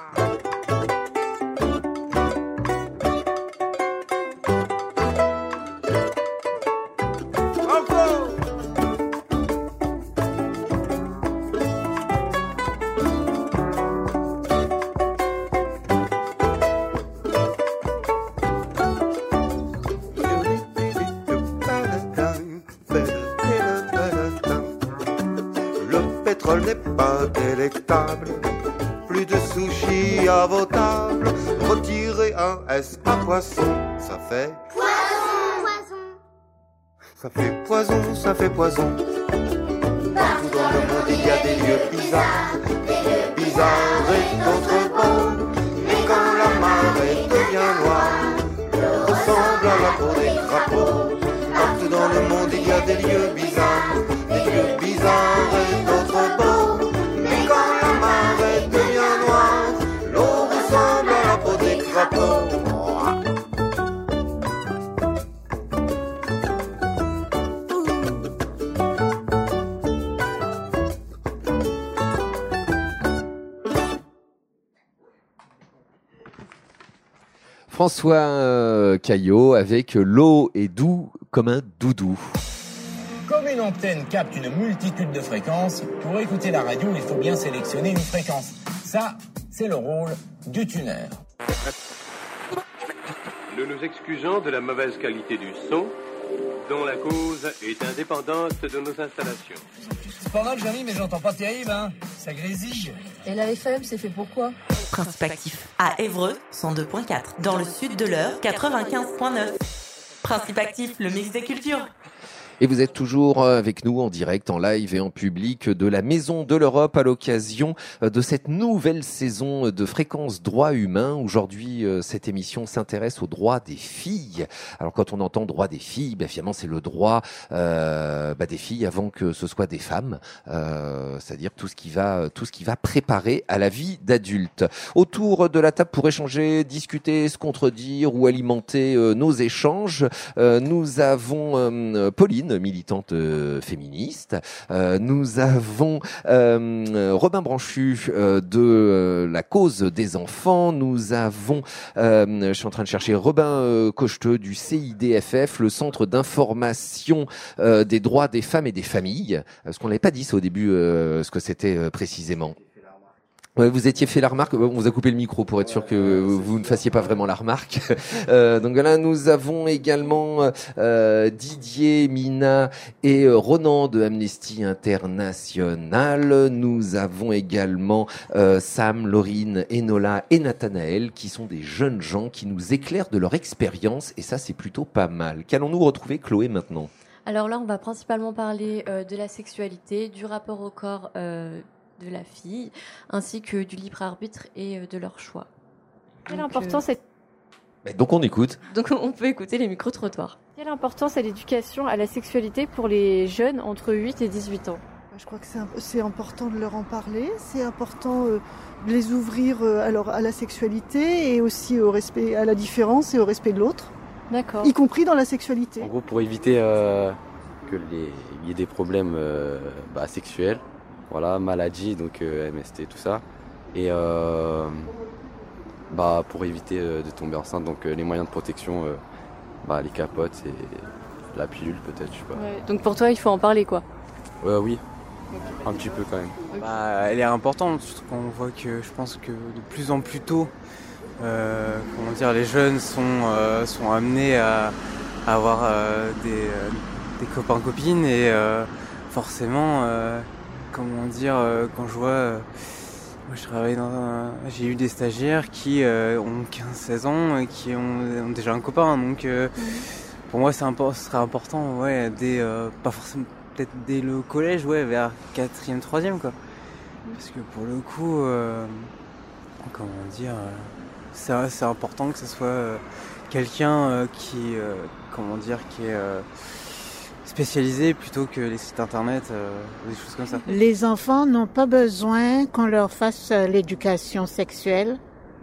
Le pétrole n'est pas délectable, plus de sushis à vos tables, retirez un S à poisson, ça fait poison, ça fait poison, ça fait poison. Partout dans le monde il y a des lieux bizarres, des lieux bizarres et d'autres beaux. Mais quand la marée devient noire, elle ressemble à la peau des crapauds. Partout dans le monde il y a des lieux bizarres, des lieux bizarres et d'autres beaux. Mais quand la marée devient noire, l'eau ressemble à la peau des crapauds. François euh, Caillot avec L'eau est doux comme un doudou. Comme une antenne capte une multitude de fréquences, pour écouter la radio, il faut bien sélectionner une fréquence. Ça, c'est le rôle du tuner. Nous nous excusons de la mauvaise qualité du son, dont la cause est indépendante de nos installations. C'est pas mal, Jérémy, mais j'entends pas terrible, hein. Ça grésille. Et la F M, c'est fait pour quoi ? Principe Actif. À Évreux, cent deux virgule quatre. Dans le sud de l'Eure, quatre-vingt-quinze virgule neuf. Principe Actif, le mix des cultures. Et vous êtes toujours avec nous en direct, en live et en public de la Maison de l'Europe à l'occasion de cette nouvelle saison de Fréquence Droits Humains. Aujourd'hui, cette émission s'intéresse aux droits des filles. Alors quand on entend droits des filles, bah, finalement c'est le droit euh, bah, des filles avant que ce soit des femmes, euh, c'est-à-dire tout ce qui va tout ce qui va préparer à la vie d'adulte. Autour de la table pour échanger, discuter, se contredire ou alimenter euh, nos échanges, euh, nous avons euh, Pauline, militante euh, féministe. Euh, nous avons euh, Robin Branchu euh, de euh, la cause des enfants. Nous avons, euh, je suis en train de chercher Robin euh, Cocheteux du C I D F F, le Centre d'information euh, des droits des femmes et des familles. Parce qu'on n'avait pas dit ça au début, euh, ce que c'était euh, précisément. Ouais, vous étiez fait la remarque, on vous a coupé le micro pour être sûr que vous ne fassiez pas vraiment la remarque. Euh, donc là, nous avons également euh, Didier, Mina et euh, Ronan de Amnesty International. Nous avons également euh, Sam, Laurine, Enola et Nathanaël qui sont des jeunes gens qui nous éclairent de leur expérience et ça, c'est plutôt pas mal. Qu'allons-nous retrouver, Chloé, maintenant ? Alors là, on va principalement parler euh, de la sexualité, du rapport au corps euh, de la fille, ainsi que du libre arbitre et de leur choix. Quelle importance est... Donc on écoute. Donc on peut écouter les micro-trottoirs. Quelle importance a l'éducation à la sexualité pour les jeunes entre huit et dix-huit ans ? Je crois que c'est, c'est important de leur en parler, c'est important euh, de les ouvrir euh, alors, à la sexualité et aussi au respect, à la différence et au respect de l'autre. D'accord. Y compris dans la sexualité. En gros, pour éviter euh, que les, il y ait des problèmes euh, bah, sexuels. Voilà, maladie, donc euh, M S T, tout ça. Et euh, bah, pour éviter euh, de tomber enceinte, donc euh, les moyens de protection, euh, bah, les capotes et la pilule peut-être, je sais pas. Ouais, donc pour toi, il faut en parler, quoi. Euh, oui, okay. Un petit peu quand même. Okay. Bah, elle est importante, surtout quand on voit que je pense que de plus en plus tôt, euh, comment dire, les jeunes sont, euh, sont amenés à, à avoir euh, des, euh, des copains-copines et euh, forcément... Euh, Comment dire, euh, quand je vois, euh, moi je travaille dans un, j'ai eu des stagiaires qui euh, ont quinze seize ans et qui ont, ont déjà un copain, donc euh, mmh. pour moi c'est impor- ce serait important, ouais, dès, euh, pas forcément, peut-être dès le collège, ouais, vers quatrième, troisième, quoi. Mmh. Parce que pour le coup, euh, comment dire, euh, c'est, c'est important que ce soit euh, quelqu'un euh, qui, euh, comment dire, qui est... Euh, spécialisés plutôt que les sites internet, euh, des choses comme ça. Les enfants n'ont pas besoin qu'on leur fasse l'éducation sexuelle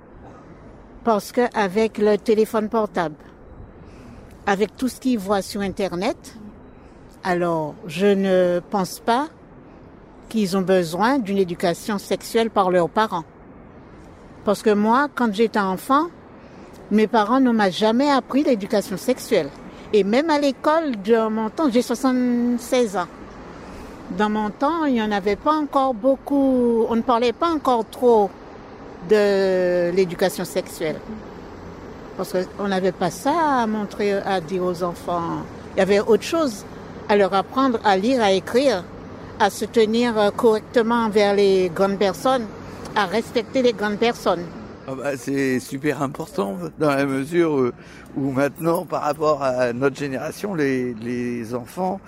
parce qu'avec le téléphone portable, avec tout ce qu'ils voient sur internet, alors je ne pense pas qu'ils ont besoin d'une éducation sexuelle par leurs parents. Parce que moi, quand j'étais enfant, mes parents ne m'ont jamais appris l'éducation sexuelle. Et même à l'école, dans mon temps, j'ai soixante-seize ans. Dans mon temps, il n'y en avait pas encore beaucoup, on ne parlait pas encore trop de l'éducation sexuelle. Parce qu'on n'avait pas ça à montrer, à dire aux enfants. Il y avait autre chose à leur apprendre à lire, à écrire, à se tenir correctement envers les grandes personnes, à respecter les grandes personnes. Ah bah, c'est super important dans la mesure où maintenant, par rapport à notre génération, les, les enfants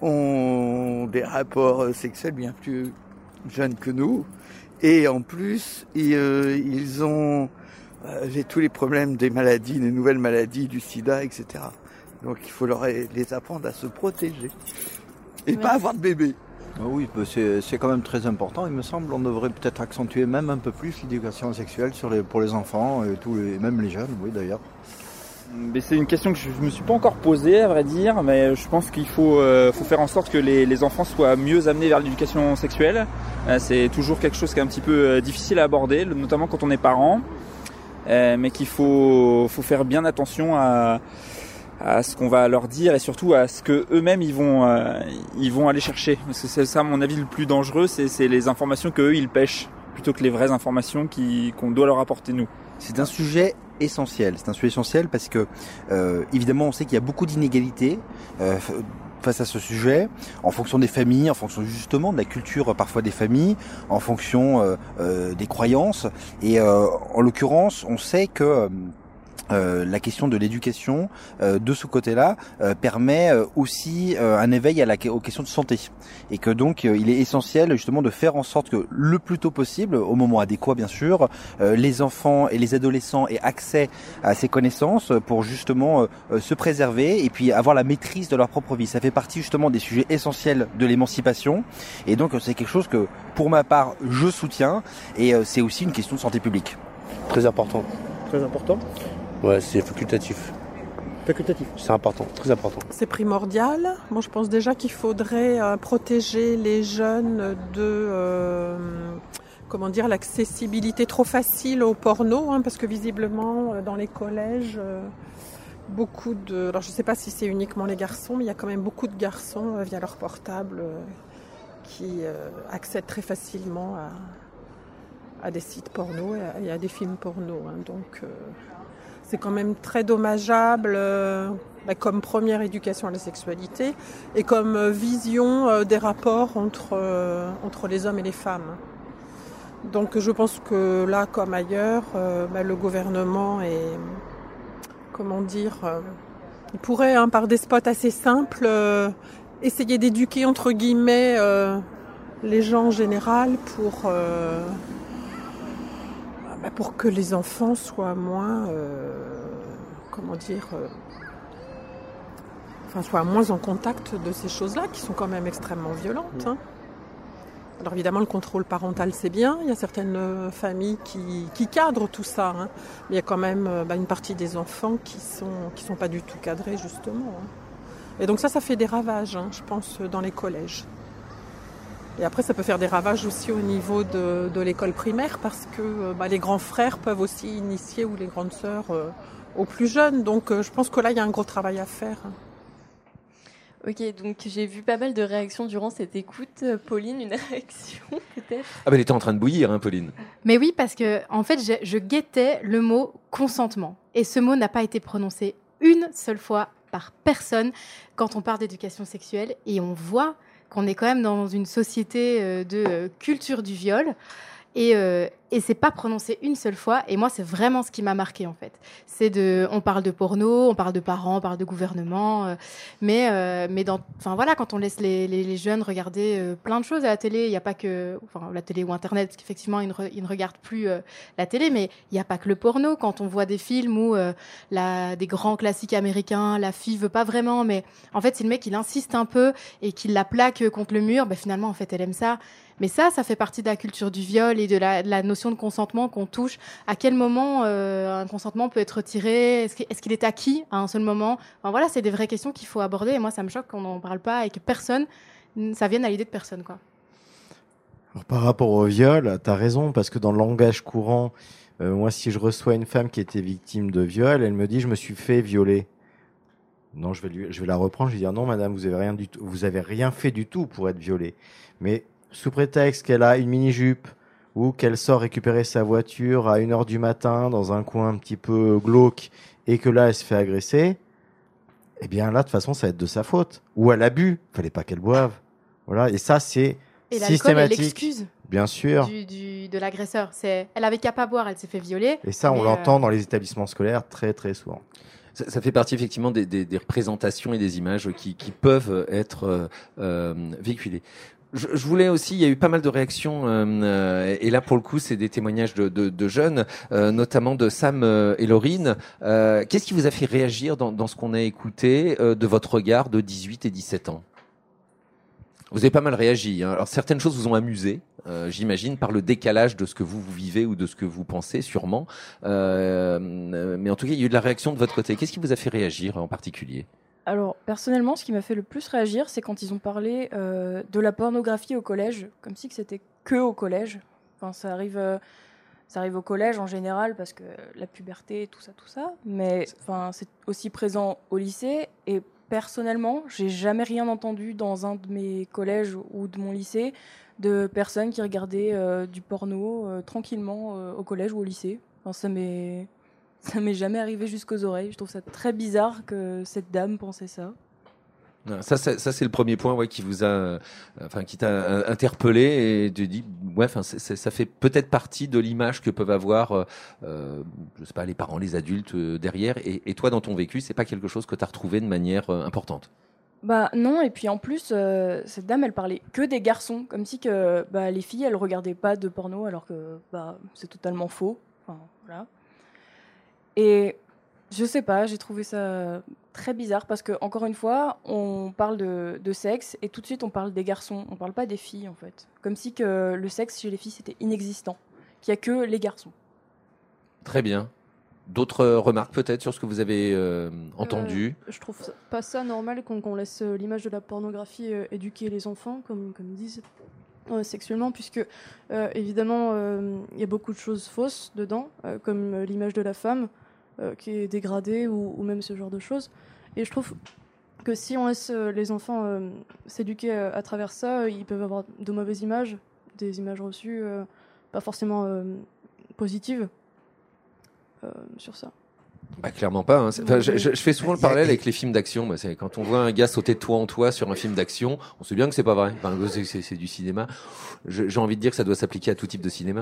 ont des rapports sexuels bien plus jeunes que nous. Et en plus, ils, euh, ils ont euh, j'ai tous les problèmes des maladies, des nouvelles maladies, du sida, et cetera. Donc il faut leur les apprendre à se protéger et ouais. pas avoir de bébé. Oui, c'est, c'est quand même très important, il me semble. On devrait peut-être accentuer même un peu plus l'éducation sexuelle sur les, pour les enfants, et tous les, même les jeunes, oui d'ailleurs. Mais c'est une question que je ne me suis pas encore posée, à vrai dire, mais je pense qu'il faut, euh, faut faire en sorte que les, les enfants soient mieux amenés vers l'éducation sexuelle. Euh, c'est toujours quelque chose qui est un petit peu euh, difficile à aborder, notamment quand on est parent, euh, mais qu'il faut, faut faire bien attention à... à ce qu'on va leur dire et surtout à ce que eux-mêmes ils vont euh, ils vont aller chercher. Parce que c'est ça à mon avis le plus dangereux, c'est, c'est les informations qu'eux ils pêchent plutôt que les vraies informations qui, qu'on doit leur apporter nous. C'est un sujet essentiel. C'est un sujet essentiel parce que euh, évidemment on sait qu'il y a beaucoup d'inégalités. Euh, face à ce sujet, en fonction des familles, en fonction justement de la culture parfois des familles, en fonction euh, euh, des croyances. Et euh, en l'occurrence, on sait que euh, Euh, la question de l'éducation euh, de ce côté-là euh, permet euh, aussi euh, un éveil à la, aux questions de santé, et que donc euh, il est essentiel justement de faire en sorte que le plus tôt possible, au moment adéquat bien sûr, euh, les enfants et les adolescents aient accès à ces connaissances pour justement euh, se préserver et puis avoir la maîtrise de leur propre vie. Ça fait partie justement des sujets essentiels de l'émancipation, et donc c'est quelque chose que pour ma part je soutiens, et euh, c'est aussi une question de santé publique. Très important. Très important. Ouais, c'est facultatif. Facultatif. C'est important, très important. C'est primordial. Moi, je pense déjà qu'il faudrait euh, protéger les jeunes de, euh, comment dire, l'accessibilité trop facile au porno, hein, parce que visiblement, euh, dans les collèges, euh, beaucoup de... Alors, je ne sais pas si c'est uniquement les garçons, mais il y a quand même beaucoup de garçons, euh, via leur portable, euh, qui euh, accèdent très facilement à, à des sites porno et à, et à des films porno. Hein, donc... Euh, c'est quand même très dommageable euh, bah, comme première éducation à la sexualité et comme euh, vision euh, des rapports entre, euh, entre les hommes et les femmes. Donc je pense que là, comme ailleurs, euh, bah, le gouvernement est, comment dire, euh, il pourrait, hein, par des spots assez simples, euh, essayer d'éduquer, entre guillemets, euh, les gens en général pour... Euh, pour que les enfants soient moins, euh, comment dire, euh, enfin soient moins en contact de ces choses-là qui sont quand même extrêmement violentes. Hein. Alors évidemment, le contrôle parental, c'est bien. Il y a certaines familles qui, qui cadrent tout ça. Hein. Mais il y a quand même bah, une partie des enfants qui sont qui sont pas du tout cadrés, justement. Hein. Et donc ça, ça fait des ravages, hein, je pense, dans les collèges. Et après, ça peut faire des ravages aussi au niveau de, de l'école primaire, parce que bah, les grands frères peuvent aussi initier, ou les grandes sœurs, euh, aux plus jeunes. Donc euh, je pense que là, il y a un gros travail à faire. Ok, donc j'ai vu pas mal de réactions durant cette écoute. Pauline, une réaction peut-être? Ah ben elle était en train de bouillir, hein, Pauline. Mais oui, parce que en fait, je, je guettais le mot consentement. Et ce mot n'a pas été prononcé une seule fois par personne quand on parle d'éducation sexuelle. Et on voit qu'on est quand même dans une société de culture du viol. Et, euh, et c'est pas prononcé une seule fois. Et moi, c'est vraiment ce qui m'a marqué, en fait. C'est de, on parle de porno, on parle de parents, on parle de gouvernement, euh, mais, euh, mais dans, enfin voilà, quand on laisse les, les, les jeunes regarder euh, plein de choses à la télé, il n'y a pas que, enfin la télé ou Internet, parce qu'effectivement ils ne, re, ils ne regardent plus euh, la télé, mais il n'y a pas que le porno. Quand on voit des films où euh, la, des grands classiques américains, la fille veut pas vraiment, mais en fait c'est le mec il insiste un peu et qu'il la plaque contre le mur, ben finalement en fait elle aime ça. Mais ça, ça fait partie de la culture du viol et de la, de la notion de consentement qu'on touche. À quel moment euh, un consentement peut être retiré? Est-ce qu'il, est-ce qu'il est acquis à un seul moment? Enfin, voilà, c'est des vraies questions qu'il faut aborder. Et moi, ça me choque qu'on n'en parle pas et que personne, ça vienne à l'idée de personne, quoi. Alors, par rapport au viol, tu as raison, parce que dans le langage courant, euh, moi, si je reçois une femme qui était victime de viol, elle me dit « je me suis fait violer ». Non, je vais, lui, je vais la reprendre, je vais dire « non, madame, vous avez rien du tout, vous avez rien fait du tout pour être violée ». Mais sous prétexte qu'elle a une mini-jupe ou qu'elle sort récupérer sa voiture à une heure du matin dans un coin un petit peu glauque et que là, elle se fait agresser, eh bien là, de toute façon, ça va être de sa faute. Ou elle a bu, fallait pas qu'elle boive. Voilà, et ça, c'est et systématique. Et l'excuse bien sûr. Du, du, de l'agresseur. C'est, elle avait qu'à pas boire, elle s'est fait violer. Et ça, on l'entend euh... dans les établissements scolaires très, très souvent. Ça, ça fait partie effectivement des, des, des représentations et des images qui, qui peuvent être euh, euh, véhiculées. Je, je voulais aussi, il y a eu pas mal de réactions, euh, et là pour le coup c'est des témoignages de, de, de jeunes, euh, notamment de Sam euh, et Laurine. Euh, qu'est-ce qui vous a fait réagir dans, dans ce qu'on a écouté euh, de votre regard de dix-huit et dix-sept ans? Vous avez pas mal réagi, hein. Alors certaines choses vous ont amusé, euh, j'imagine, par le décalage de ce que vous, vous vivez ou de ce que vous pensez, sûrement. Euh, mais en tout cas, il y a eu de la réaction de votre côté. Qu'est-ce qui vous a fait réagir en particulier? Alors, personnellement, ce qui m'a fait le plus réagir, c'est quand ils ont parlé euh, de la pornographie au collège, comme si que c'était que au collège. Enfin, ça arrive, euh, ça arrive au collège en général, parce que la puberté, tout ça, tout ça. Mais enfin, c'est aussi présent au lycée. Et personnellement, j'ai jamais rien entendu dans un de mes collèges ou de mon lycée de personnes qui regardaient euh, du porno euh, tranquillement euh, au collège ou au lycée. Enfin, ça m'est... Ça m'est jamais arrivé jusqu'aux oreilles. Je trouve ça très bizarre que cette dame pensait ça. Ça, ça, ça c'est le premier point ouais, qui vous a, euh, enfin, qui t'a interpellé et tu dis, ouais, enfin, c'est, c'est, ça fait peut-être partie de l'image que peuvent avoir, euh, je sais pas, les parents, les adultes euh, derrière. Et, et toi, dans ton vécu, c'est pas quelque chose que tu as retrouvé de manière euh, importante. Bah non, et puis en plus, euh, cette dame, elle parlait que des garçons, comme si que bah, les filles, elles regardaient pas de porno, alors que bah, c'est totalement faux. Enfin, voilà. Et je sais pas, j'ai trouvé ça très bizarre parce que, encore une fois, on parle de, de sexe et tout de suite on parle des garçons, on parle pas des filles en fait. Comme si que le sexe chez les filles c'était inexistant, qu'il y a que les garçons. Très bien. D'autres remarques peut-être sur ce que vous avez euh, entendu? euh, Je trouve ça, pas ça normal qu'on, qu'on laisse euh, l'image de la pornographie euh, éduquer les enfants, comme, comme ils disent, euh, sexuellement, puisque euh, évidemment il euh, y a beaucoup de choses fausses dedans, euh, comme euh, l'image de la femme. Euh, qui est dégradée ou, ou même ce genre de choses. Et je trouve que si on laisse euh, les enfants euh, s'éduquer euh, à travers ça, euh, ils peuvent avoir de mauvaises images, des images reçues euh, pas forcément euh, positives euh, sur ça. Bah, clairement pas. Hein. Enfin, je, je, je fais souvent le parallèle avec les films d'action. Bah, c'est quand on voit un gars sauter de toit en toit sur un film d'action, on sait bien que c'est pas vrai. Enfin, c'est, c'est, c'est du cinéma. Je, j'ai envie de dire que ça doit s'appliquer à tout type de cinéma.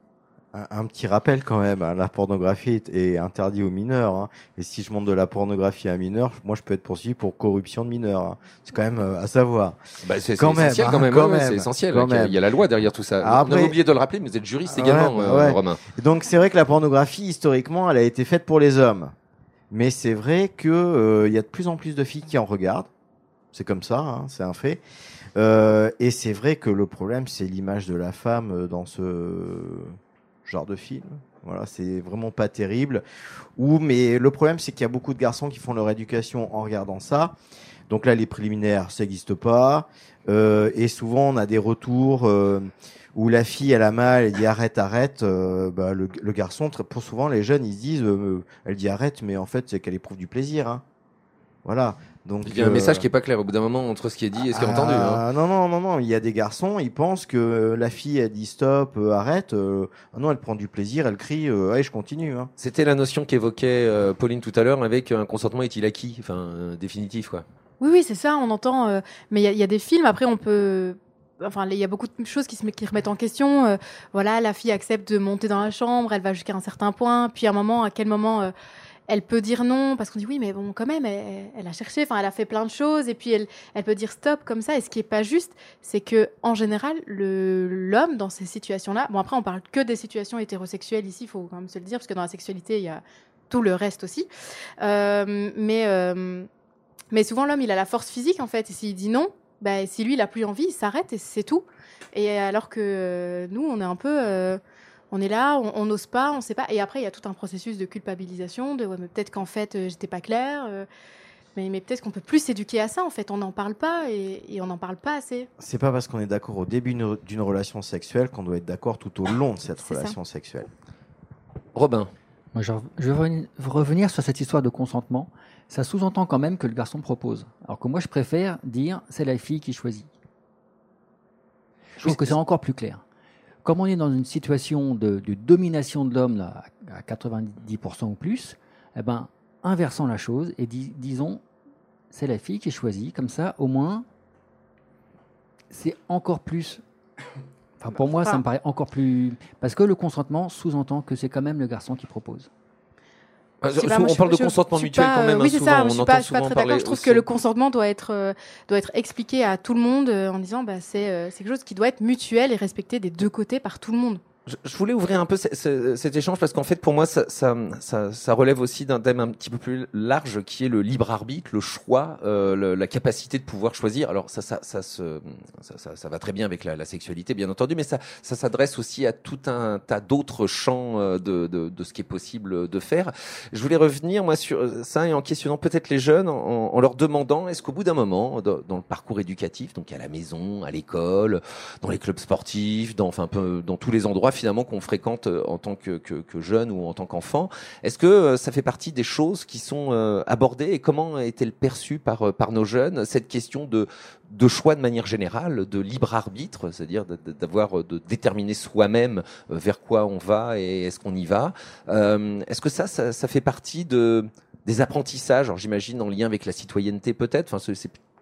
Un petit rappel quand même, hein, la pornographie est interdite aux mineurs. Hein, et si je montre de la pornographie à un mineur, moi je peux être poursuivi pour corruption de mineurs. Hein. C'est quand même euh, à savoir. Bah, c'est, quand c'est même, essentiel hein, quand même. Quand ouais, même c'est essentiel. quand il, y a, il y a la loi derrière tout ça. Après, on a oublié de le rappeler, mais vous êtes juriste également, ouais, euh, ouais. Romain. Et donc c'est vrai que la pornographie historiquement, elle a été faite pour les hommes. Mais c'est vrai que euh, il y a de plus en plus de filles qui en regardent. C'est comme ça, hein, c'est un fait. Euh, et c'est vrai que le problème, c'est l'image de la femme dans ce genre de film. Voilà, c'est vraiment pas terrible. Ou, mais le problème, c'est qu'il y a beaucoup de garçons qui font leur éducation en regardant ça. Donc là, les préliminaires, ça n'existe pas. Euh, et souvent, on a des retours euh, où la fille, elle a mal, elle dit arrête, arrête. Euh, bah, le, le garçon, très, pour souvent, les jeunes, ils se disent, euh, elle dit arrête, mais en fait, c'est qu'elle éprouve du plaisir. Hein. Voilà. Donc, il y a un euh, message qui est pas clair au bout d'un moment entre ce qui est dit et ce qui est entendu. Ah, hein. Non, non, non, non. Il y a des garçons, ils pensent que la fille, elle dit stop, euh, arrête. Euh, non, elle prend du plaisir, elle crie, euh, allez, je continue. Hein. C'était la notion qu'évoquait euh, Pauline tout à l'heure avec un consentement est-il acquis, enfin euh, définitif quoi. Oui, oui, c'est ça. On entend. Euh, mais il y, y a des films. Après, on peut. Enfin, il y a beaucoup de choses qui se qui remettent en question. Euh, voilà, la fille accepte de monter dans la chambre, elle va jusqu'à un certain point. Puis à un moment, à quel moment euh, elle peut dire non, parce qu'on dit oui, mais bon, quand même, elle, elle a cherché, enfin, elle a fait plein de choses, et puis elle, elle peut dire stop comme ça. Et ce qui est pas juste, c'est que en général, le, l'homme dans ces situations-là, bon après, on parle que des situations hétérosexuelles ici, il faut quand même se le dire, parce que dans la sexualité, il y a tout le reste aussi. Euh, mais euh, mais souvent, l'homme, il a la force physique en fait, et s'il dit non, bah, si lui, il a plus envie, il s'arrête et c'est tout. Et alors que euh, nous, on est un peu euh, on est là, on n'ose pas, on sait pas. Et après, il y a tout un processus de culpabilisation, de ouais, mais peut-être qu'en fait, euh, j'étais pas claire, euh, mais, mais peut-être qu'on peut plus s'éduquer à ça. En fait, on n'en parle pas et, et on n'en parle pas assez. C'est pas parce qu'on est d'accord au début d'une relation sexuelle qu'on doit être d'accord tout au long de cette C'est relation ça. sexuelle. Robin. Moi, je, je vais revenir sur cette histoire de consentement. Ça sous-entend quand même que le garçon propose. Alors que moi, je préfère dire c'est la fille qui choisit. Je trouve que c'est encore plus clair. Comme on est dans une situation de, de domination de l'homme là, à quatre-vingt-dix pour cent ou plus, eh ben, inversons la chose et dis, disons c'est la fille qui choisit. Comme ça, au moins, c'est encore plus... Enfin, pour moi, ça me paraît encore plus... Parce que le consentement sous-entend que c'est quand même le garçon qui propose. Pas, on parle je, de consentement mutuel pas, quand même. Oui, c'est ça. Je suis pas, je suis pas très d'accord. Je trouve aussi. que le consentement doit être, euh, doit être expliqué à tout le monde euh, en disant bah, c'est, euh, c'est quelque chose qui doit être mutuel et respecté des deux côtés par tout le monde. Je, je voulais ouvrir un peu c- c- cet échange parce qu'en fait, pour moi, ça, ça, ça, ça relève aussi d'un thème un petit peu plus large qui est le libre arbitre, le choix, euh, le, la capacité de pouvoir choisir. Alors ça, ça, ça, se, ça, ça, ça va très bien avec la, la sexualité, bien entendu, mais ça, ça s'adresse aussi à tout un tas d'autres champs de, de, de ce qui est possible de faire. Je voulais revenir moi sur ça et en questionnant peut-être les jeunes, en, en leur demandant est-ce qu'au bout d'un moment, dans, dans le parcours éducatif, donc à la maison, à l'école, dans les clubs sportifs, dans, enfin, un peu, dans tous les endroits finalement qu'on fréquente en tant que, que, que jeune ou en tant qu'enfant. Est-ce que euh, ça fait partie des choses qui sont euh, abordées et comment est-elle perçue par, par nos jeunes, cette question de, de choix de manière générale, de libre arbitre, c'est-à-dire de, de, d'avoir, de déterminer soi-même vers quoi on va et est-ce qu'on y va. Euh, est-ce que ça, ça, ça fait partie de, des apprentissages, alors j'imagine en lien avec la citoyenneté peut-être, enfin c'est, c'est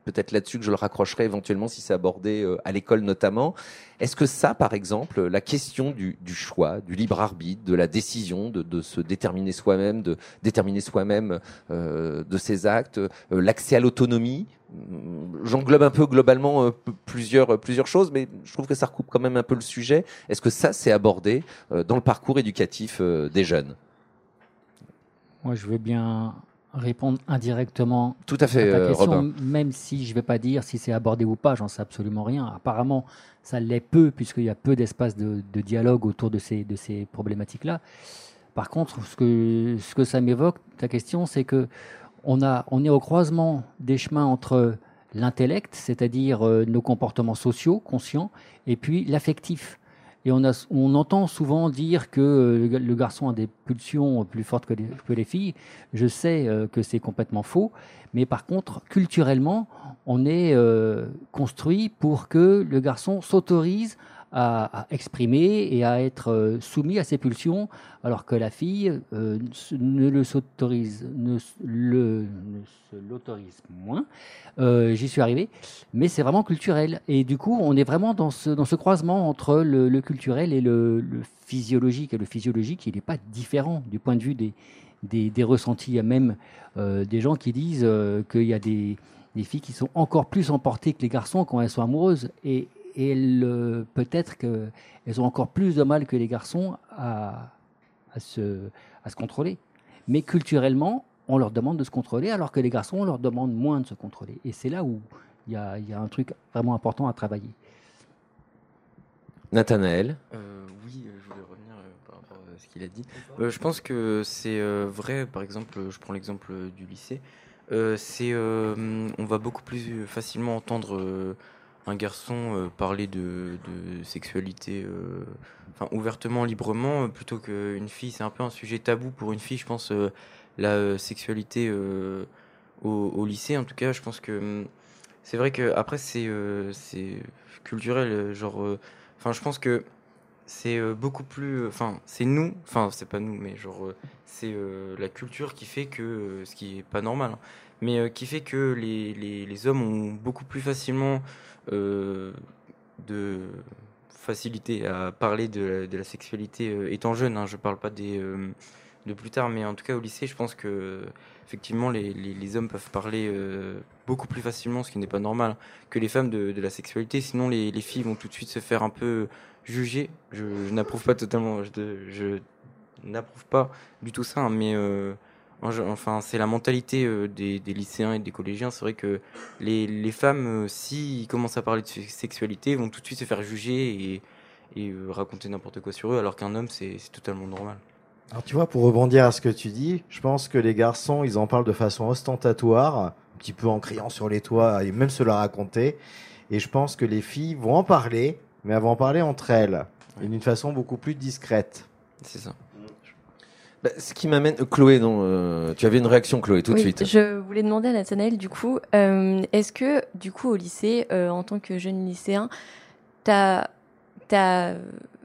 peut-être là-dessus que je le raccrocherai éventuellement si c'est abordé euh, à l'école notamment. Est-ce que ça, par exemple, la question du, du choix, du libre arbitre, de la décision, de, de se déterminer soi-même, de déterminer soi-même euh, de ses actes, euh, l'accès à l'autonomie, j'englobe un peu globalement euh, plusieurs, plusieurs choses, mais je trouve que ça recoupe quand même un peu le sujet. Est-ce que ça, c'est abordé euh, dans le parcours éducatif euh, des jeunes ? Moi, je veux bien répondre indirectement Tout à fait, à ta euh, question, Robin. même si je ne vais pas dire si c'est abordé ou pas, j'en sais absolument rien. Apparemment, ça l'est peu, puisqu'il y a peu d'espace de, de dialogue autour de ces, de ces problématiques-là. Par contre, ce que, ce que ça m'évoque, ta question, c'est que on, a, on est au croisement des chemins entre l'intellect, c'est-à-dire euh, nos comportements sociaux, conscients, et puis l'affectif. Et on, a, on entend souvent dire que euh, le garçon a des pulsions plus fortes que les, que les filles. Je sais euh, que c'est complètement faux, mais par contre, culturellement, on est euh, construit pour que le garçon s'autorise à, à exprimer et à être euh, soumis à ses pulsions, alors que la fille euh, ne le s'autorise, ne, le, ne se l'autorise moins. Euh, j'y suis arrivé, mais c'est vraiment culturel. Et du coup, on est vraiment dans ce, dans ce croisement entre le, le culturel et le, le physiologique. Et le physiologique, il n'est pas différent du point de vue des, des, des ressentis. Il y a même euh, des gens qui disent euh, qu'il y a des, des filles qui sont encore plus emportées que les garçons quand elles sont amoureuses. Et, et elles, euh, peut-être qu'elles ont encore plus de mal que les garçons à, à, se, à se contrôler. Mais culturellement, on leur demande de se contrôler, alors que les garçons, on leur demande moins de se contrôler. Et c'est là où il y a, y a un truc vraiment important à travailler. Nathanaël euh, Oui, je voulais revenir euh, par rapport à ce qu'il a dit. Euh, je pense que c'est euh, vrai, par exemple, je prends l'exemple du lycée, euh, c'est, euh, on va beaucoup plus facilement entendre euh, un garçon euh, parler de, de sexualité euh, enfin, ouvertement, librement, euh, plutôt qu'une fille. C'est un peu un sujet tabou pour une fille, je pense. Euh, la euh, sexualité euh, au, au lycée, en tout cas, je pense que c'est vrai que après c'est euh, c'est culturel, genre enfin euh, je pense que c'est euh, beaucoup plus enfin c'est nous enfin c'est pas nous mais genre euh, c'est euh, la culture qui fait que euh, ce qui est pas normal hein, mais euh, qui fait que les, les, les hommes ont beaucoup plus facilement euh, de facilité à parler de la, de la sexualité euh, étant jeune hein, je parle pas des euh, de plus tard, mais en tout cas au lycée, je pense que effectivement les, les, les hommes peuvent parler euh, beaucoup plus facilement, ce qui n'est pas normal, que les femmes de, de la sexualité. Sinon, les, les filles vont tout de suite se faire un peu juger. Je, je n'approuve pas totalement, je, je n'approuve pas du tout ça, hein, mais euh, enfin c'est la mentalité euh, des, des lycéens et des collégiens. C'est vrai que les, les femmes, euh, s'ils commencent à parler de sexualité, vont tout de suite se faire juger et, et euh, raconter n'importe quoi sur eux, alors qu'un homme, c'est, c'est totalement normal. Alors tu vois, pour rebondir à ce que tu dis, je pense que les garçons, ils en parlent de façon ostentatoire, un petit peu en criant sur les toits et même se la raconter. Et je pense que les filles vont en parler, mais elles vont en parler entre elles, et d'une façon beaucoup plus discrète. C'est ça. Bah, ce qui m'amène... Chloé, non, euh, tu avais une réaction, Chloé, tout oui, de suite. Je voulais demander à Nathanaël, du coup, euh, est-ce que, du coup, au lycée, euh, en tant que jeune lycéen, t'as... t'as...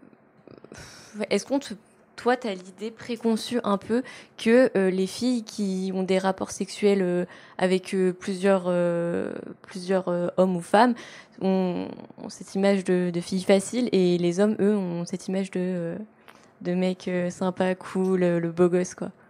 Est-ce qu'on te... Toi, tu as l'idée préconçue un peu que euh, les filles qui ont des rapports sexuels euh, avec euh, plusieurs, euh, plusieurs euh, hommes ou femmes ont, ont cette image de, de filles faciles et les hommes, eux, ont cette image de, euh, de mecs euh, sympas, cool, euh, le beau gosse, quoi.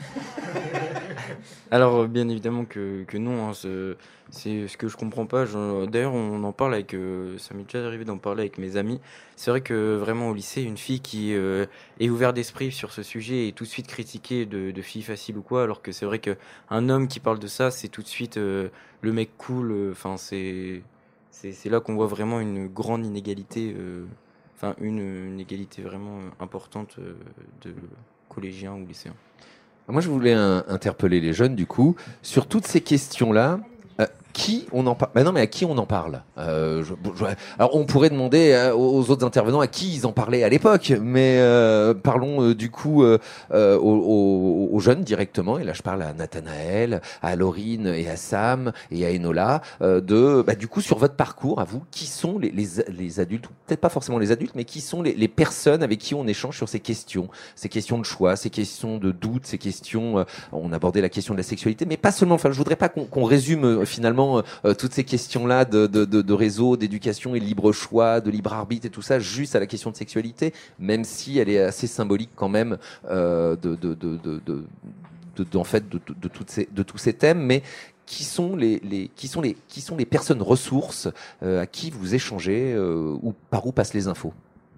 Alors, bien évidemment que, que non, hein, c'est, c'est ce que je comprends pas. Je, d'ailleurs, on en parle avec, euh, ça m'est déjà arrivé d'en parler avec mes amis. C'est vrai que vraiment au lycée, une fille qui euh, est ouverte d'esprit sur ce sujet est tout de suite critiquée de, de fille facile ou quoi, alors que c'est vrai qu'un homme qui parle de ça, c'est tout de suite euh, le mec cool. Enfin, euh, c'est, c'est, c'est là qu'on voit vraiment une grande inégalité, enfin euh, une, une égalité vraiment importante euh, de collégiens ou lycéens. Moi, je voulais un, interpeller les jeunes, du coup, sur toutes ces questions-là. Euh, qui on en parle ? Ben non, mais à qui on en parle ? euh, je, je, Alors, on pourrait demander euh, aux autres intervenants à qui ils en parlaient à l'époque, mais euh, parlons euh, du coup euh, euh, aux, aux, aux jeunes directement. Et là, je parle à Nathanaël, à Laurine et à Sam et à Enola euh, de, bah, du coup, sur votre parcours, à vous, qui sont les, les, les adultes, ou peut-être pas forcément les adultes, mais qui sont les, les personnes avec qui on échange sur ces questions, ces questions de choix, ces questions de doute, ces questions. Euh, on abordait la question de la sexualité, mais pas seulement. Enfin, je voudrais pas qu'on, qu'on résume euh, finalement finalement euh, toutes ces questions-là de, de, de, de réseau, d'éducation et de libre choix, de libre arbitre et tout ça, juste à la question de sexualité, même si elle est assez symbolique quand même euh, de, de, de, de, de, de, de, en fait, de, de, de, toutes ces, de tous ces thèmes, mais qui sont les, les, qui sont les, qui sont les personnes ressources euh, à qui vous échangez euh, ou par où passent les infos?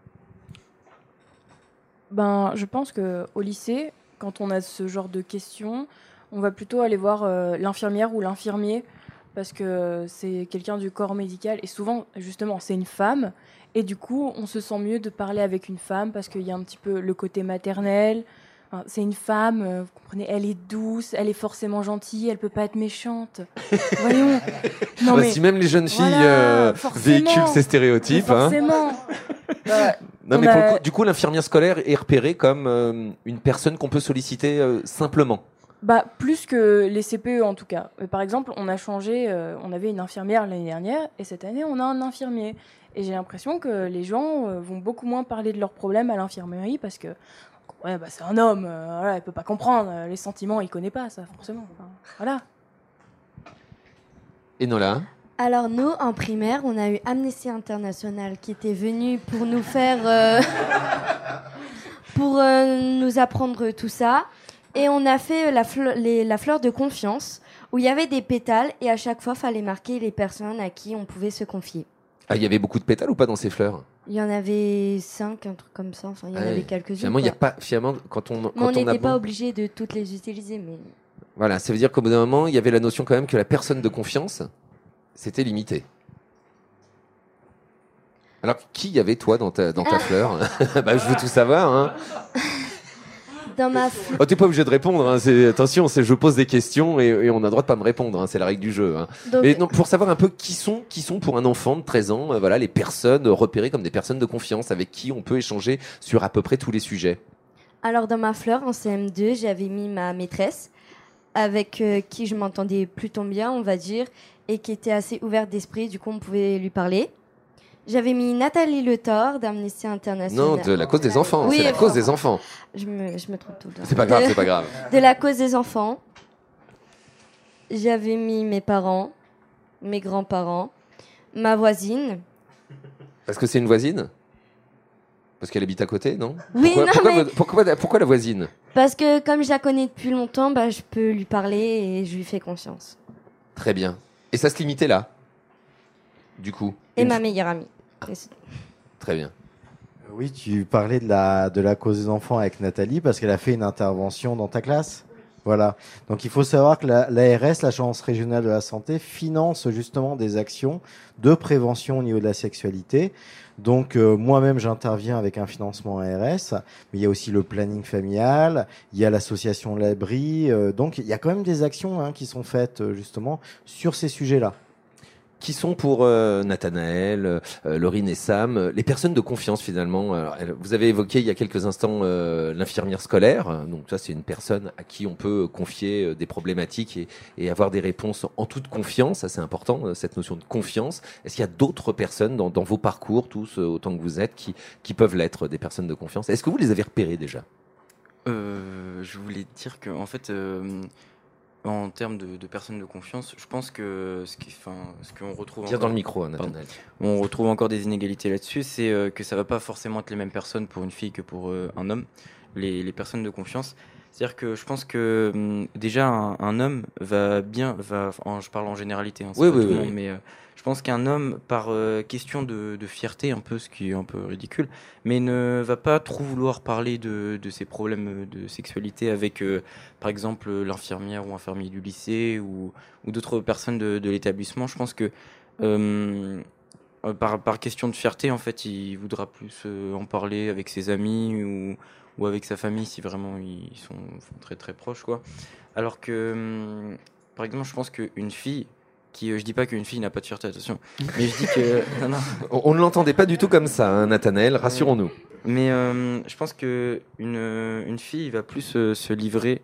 Ben, je pense qu'au lycée, quand on a ce genre de questions, on va plutôt aller voir euh, l'infirmière ou l'infirmier parce que c'est quelqu'un du corps médical et souvent, justement, c'est une femme. Et du coup, on se sent mieux de parler avec une femme parce qu'il y a un petit peu le côté maternel. Enfin, c'est une femme, euh, vous comprenez, elle est douce, elle est forcément gentille, elle peut pas être méchante. Voyons. Non, bah, mais, si même les jeunes filles voilà, euh, forcément. véhiculent ces stéréotypes. Mais forcément. Hein. Bah, non, on mais a- pour le coup, du coup, l'infirmière scolaire est repérée comme euh, une personne qu'on peut solliciter euh, simplement. Bah, plus que les C P E en tout cas. Euh, Par exemple, on a changé, euh, on avait une infirmière l'année dernière et cette année on a un infirmier. Et j'ai l'impression que les gens euh, vont beaucoup moins parler de leurs problèmes à l'infirmerie parce que ouais, bah, c'est un homme, euh, voilà, il peut pas comprendre euh, les sentiments, il connaît pas ça forcément. Enfin, voilà. Et Nola? Alors nous, en primaire, on a eu Amnesty International qui était venu pour nous faire... euh, pour euh, nous apprendre tout ça. Et on a fait la, fle- les- la fleur de confiance, où il y avait des pétales, et à chaque fois, il fallait marquer les personnes à qui on pouvait se confier. Ah, il y avait beaucoup de pétales ou pas dans ces fleurs? Il y en avait cinq, un truc comme ça, enfin il y en Ah avait oui. quelques-unes. Finalement, il y a quoi. pas. Finalement, quand on. Mais Quand on on a n'était pas beau- obligé de toutes les utiliser, mais... Voilà, ça veut dire qu'au bout d'un moment, il y avait la notion quand même que la personne de confiance, c'était limité. Alors, qui y avait toi dans ta, dans ta fleur? Bah, je veux tout savoir. Hein. Dans ma fleur... Oh, t'es pas obligé de répondre. Hein. C'est, attention, c'est, je pose des questions et, et on a le droit de pas me répondre. Hein. C'est la règle du jeu. Hein. Donc- Mais non, pour savoir un peu qui sont, qui sont pour un enfant de treize ans, euh, voilà, les personnes repérées comme des personnes de confiance avec qui on peut échanger sur à peu près tous les sujets. Alors dans ma fleur, en C M deux, j'avais mis ma maîtresse, avec euh, qui je m'entendais plutôt bien, on va dire, et qui était assez ouverte d'esprit, du coup on pouvait lui parler. J'avais mis Nathalie Le Thor d'Amnesty International. Non, de la cause des enfants. Oui, c'est la enfin, cause des enfants. Je me, je me trompe tout le temps. C'est pas grave, De- c'est pas grave. De la cause des enfants. J'avais mis mes parents, mes grands-parents, ma voisine. Parce que c'est une voisine? Parce qu'elle habite à côté, non? Oui, pourquoi, non, pourquoi, mais- vo- pourquoi, pourquoi la voisine? Parce que comme je la connais depuis longtemps, bah, je peux lui parler et je lui fais confiance. Très bien. Et ça se limitait là? Du coup? Et Une- ma meilleure amie. Et c'est- Très bien. Oui, tu parlais de la, de la cause des enfants avec Nathalie parce qu'elle a fait une intervention dans ta classe. Voilà. Donc il faut savoir que la, l'A R S, l'Agence régionale de la santé, finance justement des actions de prévention au niveau de la sexualité. Donc euh, moi-même j'interviens avec un financement A R S, mais il y a aussi le planning familial, il y a l'association L'Abri. Euh, donc il y a quand même des actions hein, qui sont faites euh, justement sur ces sujets-là. Qui sont pour euh, Nathanaël, euh, Laurine et Sam, euh, les personnes de confiance finalement. Alors, elle- vous avez évoqué il y a quelques instants euh, l'infirmière scolaire. Donc ça, c'est une personne à qui on peut confier euh, des problématiques et, et avoir des réponses en toute confiance. Ça, c'est important, euh, cette notion de confiance. Est-ce qu'il y a d'autres personnes dans, dans vos parcours, tous euh, autant que vous êtes, qui, qui peuvent l'être, des personnes de confiance? Est-ce que vous les avez repérées déjà? Euh, je voulais dire que en fait, euh, en termes de, de personnes de confiance, je pense que ce qui, enfin, ce qu'on retrouve Dire encore- dans le micro, hein, Pardon. Nathanaël. on retrouve encore des inégalités là-dessus, c'est euh, que ça va pas forcément être les mêmes personnes pour une fille que pour euh, un homme. Les, les personnes de confiance, c'est-à-dire que je pense que hum, déjà un, un homme va bien, va, en- je parle en généralité, hein, c'est Oui, pas oui, tout le oui, monde, oui. mais euh, je pense qu'un homme, par euh, question de, de fierté, un peu, ce qui est un peu ridicule, mais ne va pas trop vouloir parler de, de ses problèmes de sexualité avec, euh, par exemple, l'infirmière ou infirmier du lycée ou, ou d'autres personnes de, de l'établissement. Je pense que euh, par, par question de fierté, en fait, il voudra plus euh, en parler avec ses amis ou, ou avec sa famille si vraiment ils sont, sont très très proches, quoi. Alors que, hum, par exemple, je pense qu'une fille qui, euh, je dis pas qu'une fille n'a pas de fierté, attention, mais je dis que non, non. On, on ne l'entendait pas du tout comme ça, hein, Nathanaël, rassurons-nous. Mais euh, je pense que une, une fille va plus euh, se livrer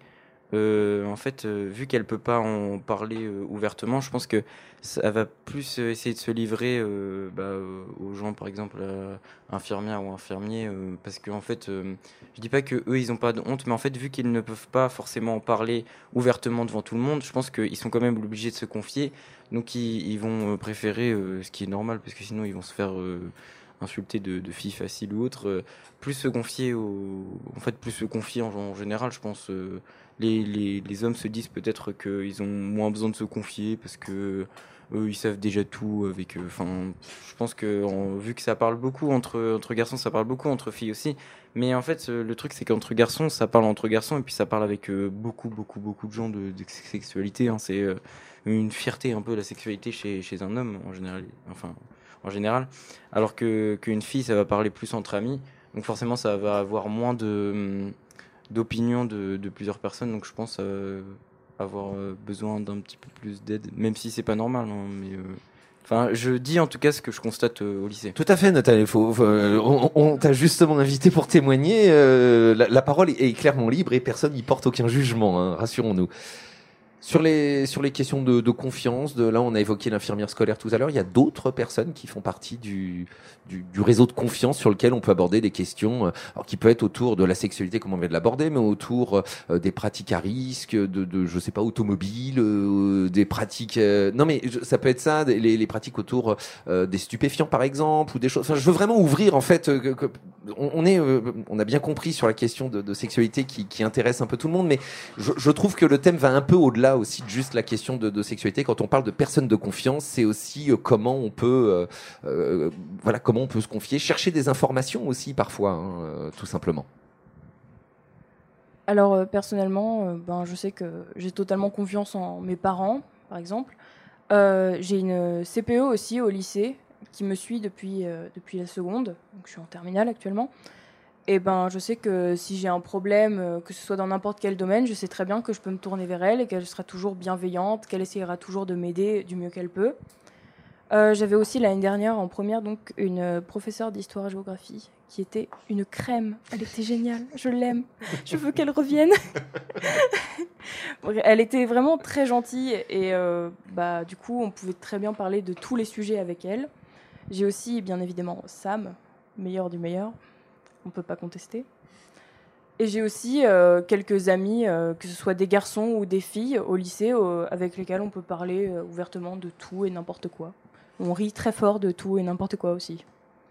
euh, en fait, euh, vu qu'elle peut pas en parler euh, ouvertement, je pense que ça va plus euh, essayer de se livrer euh, bah, euh, aux gens, par exemple, euh, infirmières ou infirmiers, euh, parce que en fait, euh, je dis pas que eux ils ont pas de honte, mais en fait, vu qu'ils ne peuvent pas forcément en parler ouvertement devant tout le monde, je pense qu'ils sont quand même obligés de se confier, donc ils, ils vont euh, préférer, euh, ce qui est normal, parce que sinon ils vont se faire euh, insulter de, de filles faciles ou autres, euh, plus se confier au, en fait, plus se confier en, en général, je pense. Euh, les, les, les hommes se disent peut-être qu'ils ont moins besoin de se confier parce que eux ils savent déjà tout avec eux. Enfin, je pense que en, vu que ça parle beaucoup entre entre garçons, ça parle beaucoup entre filles aussi. Mais en fait, le truc c'est qu'entre garçons, ça parle entre garçons et puis ça parle avec euh, beaucoup beaucoup beaucoup de gens de, de sexualité. Hein. C'est euh, une fierté un peu la sexualité chez chez un homme en général. Enfin, en général, alors que qu'une fille, ça va parler plus entre amis. Donc forcément, ça va avoir moins de d'opinions de, de plusieurs personnes. Donc je pense euh, avoir euh, besoin d'un petit peu plus d'aide, même si c'est pas normal. Hein, mais euh, enfin, je dis en tout cas ce que je constate euh, au lycée. Tout à fait, Nathalie. Faut, faut, on on t'a justement invité pour témoigner. Euh, la, la parole est clairement libre et personne n'y porte aucun jugement. Hein, rassurons-nous. Sur les, sur les questions de, de confiance, de, là on a évoqué l'infirmière scolaire tout à l'heure, il y a d'autres personnes qui font partie du, du, du réseau de confiance sur lequel on peut aborder des questions, euh, alors qui peut être autour de la sexualité comme on vient de l'aborder, mais autour euh, des pratiques à risque, de, de je sais pas, automobiles, euh, des pratiques... Euh, non mais je, ça peut être ça, les, les pratiques autour euh, des stupéfiants par exemple, ou des choses... Enfin je veux vraiment ouvrir en fait, euh, que, que, on, on, est, euh, on a bien compris sur la question de, de sexualité qui, qui intéresse un peu tout le monde, mais je, je trouve que le thème va un peu au-delà aussi de juste la question de, de sexualité. Quand on parle de personnes de confiance, c'est aussi euh, comment on peut, euh, euh, voilà, comment on peut se confier, chercher des informations aussi parfois, hein, euh, tout simplement. Alors euh, personnellement, euh, ben je sais que j'ai totalement confiance en mes parents, par exemple. Euh, j'ai une C P E aussi au lycée qui me suit depuis euh, depuis la seconde, donc je suis en terminale actuellement. Et ben, je sais que si j'ai un problème, que ce soit dans n'importe quel domaine, je sais très bien que je peux me tourner vers elle et qu'elle sera toujours bienveillante, qu'elle essaiera toujours de m'aider du mieux qu'elle peut. Euh, j'avais aussi l'année dernière en première donc une professeure d'histoire-géographie qui était une crème. Elle était géniale, je l'aime, je veux qu'elle revienne. Elle était vraiment très gentille et euh, bah, du coup on pouvait très bien parler de tous les sujets avec elle. J'ai aussi bien évidemment Sam, meilleur du meilleur. On ne peut pas contester. Et j'ai aussi euh, quelques amis, euh, que ce soit des garçons ou des filles au lycée, euh, avec lesquels on peut parler euh, ouvertement de tout et n'importe quoi. On rit très fort de tout et n'importe quoi aussi.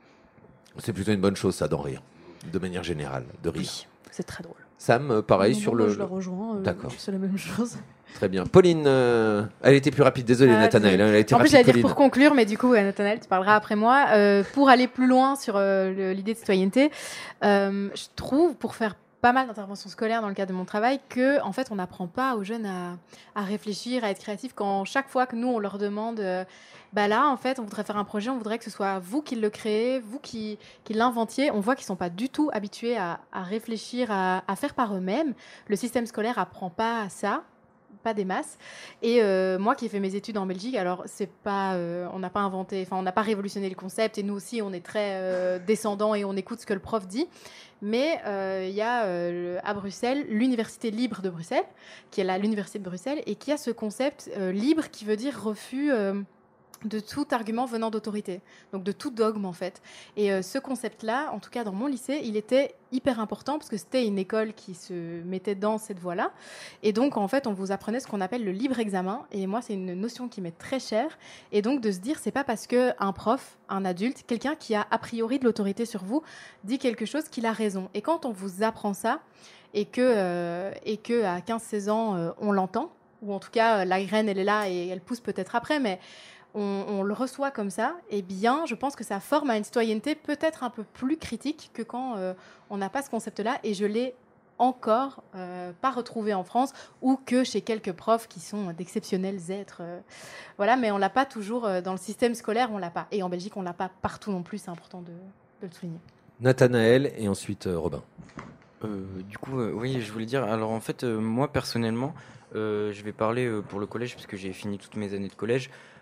C'est plutôt une bonne chose ça d'en rire, de manière générale, de rire. Oui, c'est très drôle. Sam, pareil non, sur non, le... Je la rejoins, euh, D'accord. c'est la même chose. Très bien. Pauline, euh, elle était plus rapide. Désolée, Ah, Nathanaël. Elle a été en plus, rapide, j'allais dire Pauline. pour conclure, mais du coup, euh, Nathanaël, tu parleras après moi. Euh, pour aller plus loin sur euh, le- l'idée de citoyenneté, euh, je trouve, pour faire pas mal d'interventions scolaires dans le cadre de mon travail, que en fait, on n'apprend pas aux jeunes à, à réfléchir, à être créatifs. Quand chaque fois que nous, on leur demande, euh, bah là, en fait, on voudrait faire un projet, on voudrait que ce soit vous qui le créez, vous qui, qui l'inventiez. On voit qu'ils sont pas du tout habitués à, à réfléchir, à, à faire par eux-mêmes. Le système scolaire apprend pas ça. Pas des masses. Et euh, moi qui ai fait mes études en Belgique, alors c'est pas, euh, on n'a pas inventé, enfin on n'a pas révolutionné le concept et nous aussi on est très euh, descendants et on écoute ce que le prof dit. Mais il euh, y a euh, à Bruxelles l'Université libre de Bruxelles, qui est là l'Université de Bruxelles et qui a ce concept euh, libre qui veut dire refus. Euh, de tout argument venant d'autorité, donc de tout dogme en fait. Et euh, ce concept-là, en tout cas dans mon lycée, il était hyper important parce que c'était une école qui se mettait dans cette voie-là. Et donc en fait, on vous apprenait ce qu'on appelle le libre examen. Et moi, c'est une notion qui m'est très chère. Et donc de se dire, c'est pas parce que un prof, un adulte, quelqu'un qui a a priori de l'autorité sur vous, dit quelque chose qu'il a raison. Et quand on vous apprend ça et que euh, et que à quinze seize ans, euh, on l'entend, ou en tout cas la graine elle est là et elle pousse peut-être après, mais On, on le reçoit comme ça, eh bien, je pense que ça forme à une citoyenneté peut-être un peu plus critique que quand euh, on n'a pas ce concept-là, et je l'ai encore euh, pas retrouvé en France, ou que chez quelques profs qui sont d'exceptionnels êtres. Euh, voilà, mais on l'a pas toujours euh, dans le système scolaire, on l'a pas. Et en Belgique, on l'a pas partout non plus, c'est important de, de le souligner. Nathanaël et ensuite euh, Robin. Euh, du coup, euh, oui, je voulais dire, alors en fait, euh, moi personnellement, euh, je vais parler euh, pour le collège, parce que j'ai fini toutes mes années de collège.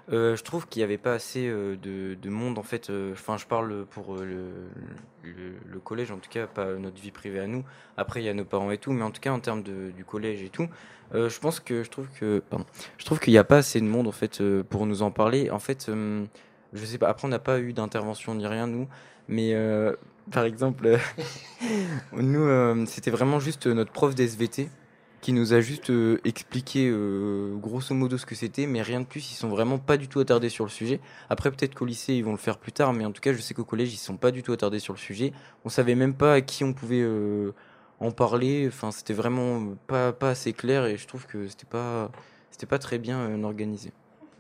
Euh, je trouve qu'il n'y avait pas assez euh, de, de monde en fait. Enfin, je parle pour euh, le, le, le collège en tout cas, pas notre vie privée à nous. Après, il y a nos parents et tout, mais en tout cas en termes de, du collège et tout, euh, je pense que je trouve que, pardon, je trouve qu'il n'y a pas assez de monde en fait euh, pour nous en parler. En fait, euh, je sais pas. Après, on n'a pas eu d'intervention ni rien nous, mais euh, par exemple, euh, nous, euh, c'était vraiment juste notre prof d'S V T. Qui nous a juste euh, expliqué euh, grosso modo ce que c'était, mais rien de plus. Ils sont vraiment pas du tout attardés sur le sujet. Après, peut-être qu'au lycée, ils vont le faire plus tard, mais en tout cas, je sais qu'au collège, ils sont pas du tout attardés sur le sujet. On savait même pas à qui on pouvait euh, en parler. Enfin, c'était vraiment pas, pas assez clair et je trouve que c'était pas, c'était pas très bien euh, organisé.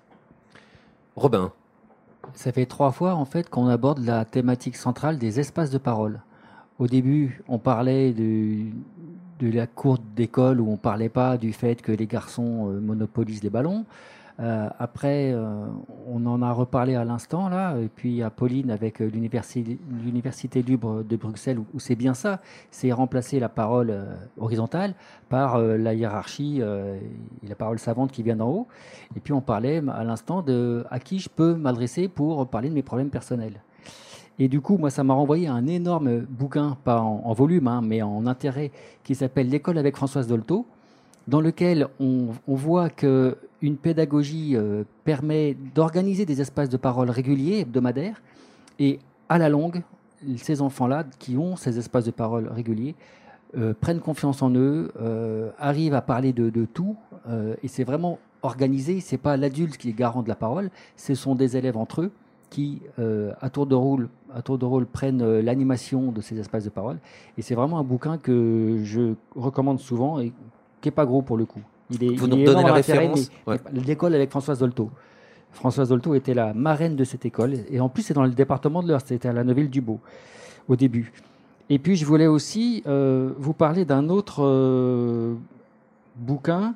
Robin. Ça fait trois fois en fait qu'on aborde la thématique centrale des espaces de parole. Au début, on parlait de, de la cour d'école où on ne parlait pas du fait que les garçons euh, monopolisent les ballons. Euh, après, euh, on en a reparlé à l'instant, là, et puis à Pauline avec euh, l'université, l'université libre de Bruxelles, où, où c'est bien ça, c'est remplacer la parole euh, horizontale par euh, la hiérarchie euh, et la parole savante qui vient d'en haut. Et puis on parlait à l'instant de à qui je peux m'adresser pour parler de mes problèmes personnels. Et du coup, moi, ça m'a renvoyé à un énorme bouquin, pas en, en volume, hein, mais en intérêt, qui s'appelle L'école avec Françoise Dolto, dans lequel on, on voit qu'une pédagogie euh, permet d'organiser des espaces de parole réguliers, hebdomadaires, et à la longue, ces enfants-là, qui ont ces espaces de parole réguliers, euh, prennent confiance en eux, euh, arrivent à parler de, de tout, euh, et c'est vraiment organisé, c'est pas l'adulte qui est garant de la parole, ce sont des élèves entre eux, qui, euh, à tour de rôle, à tour de rôle prennent euh, l'animation de ces espaces de parole. Et c'est vraiment un bouquin que je recommande souvent et qui n'est pas gros pour le coup. Il est, Vous il nous est donnez énorme la à l'intérêt, référence mais- ouais. mais L'école avec Françoise Dolto. Françoise Dolto était la marraine de cette école. Et en plus, c'est dans le département de l'Eure. C'était à la Neuville-du-Beau, au début. Et puis, je voulais aussi euh, vous parler d'un autre euh, bouquin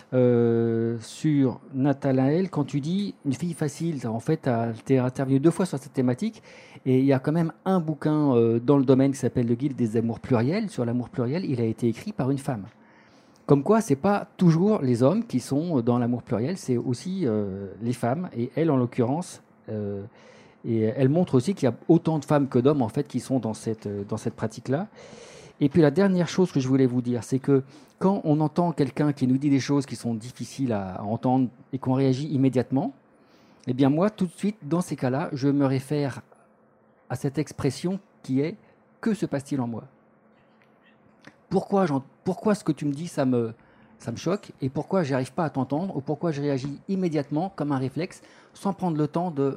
euh, sur Nathanaël. Quand tu dis une fille facile, en fait, tu es intervenu deux fois sur cette thématique. Et il y a quand même un bouquin euh, dans le domaine qui s'appelle Le Guide des amours pluriels. Sur l'amour pluriel, il a été écrit par une femme. Comme quoi, c'est pas toujours les hommes qui sont dans l'amour pluriel, c'est aussi euh, les femmes. Et elle, en l'occurrence, euh, et elle montre aussi qu'il y a autant de femmes que d'hommes en fait qui sont dans cette euh, dans cette pratique-là. Et puis la dernière chose que je voulais vous dire, c'est que quand on entend quelqu'un qui nous dit des choses qui sont difficiles à, à entendre et qu'on réagit immédiatement, eh bien moi, tout de suite, dans ces cas-là, je me réfère à cette expression qui est « que se passe-t-il en moi ?» Pourquoi, j'en- pourquoi ce que tu me dis, ça me, ça me choque, et pourquoi je n'arrive pas à t'entendre, ou pourquoi je réagis immédiatement comme un réflexe, sans prendre le temps de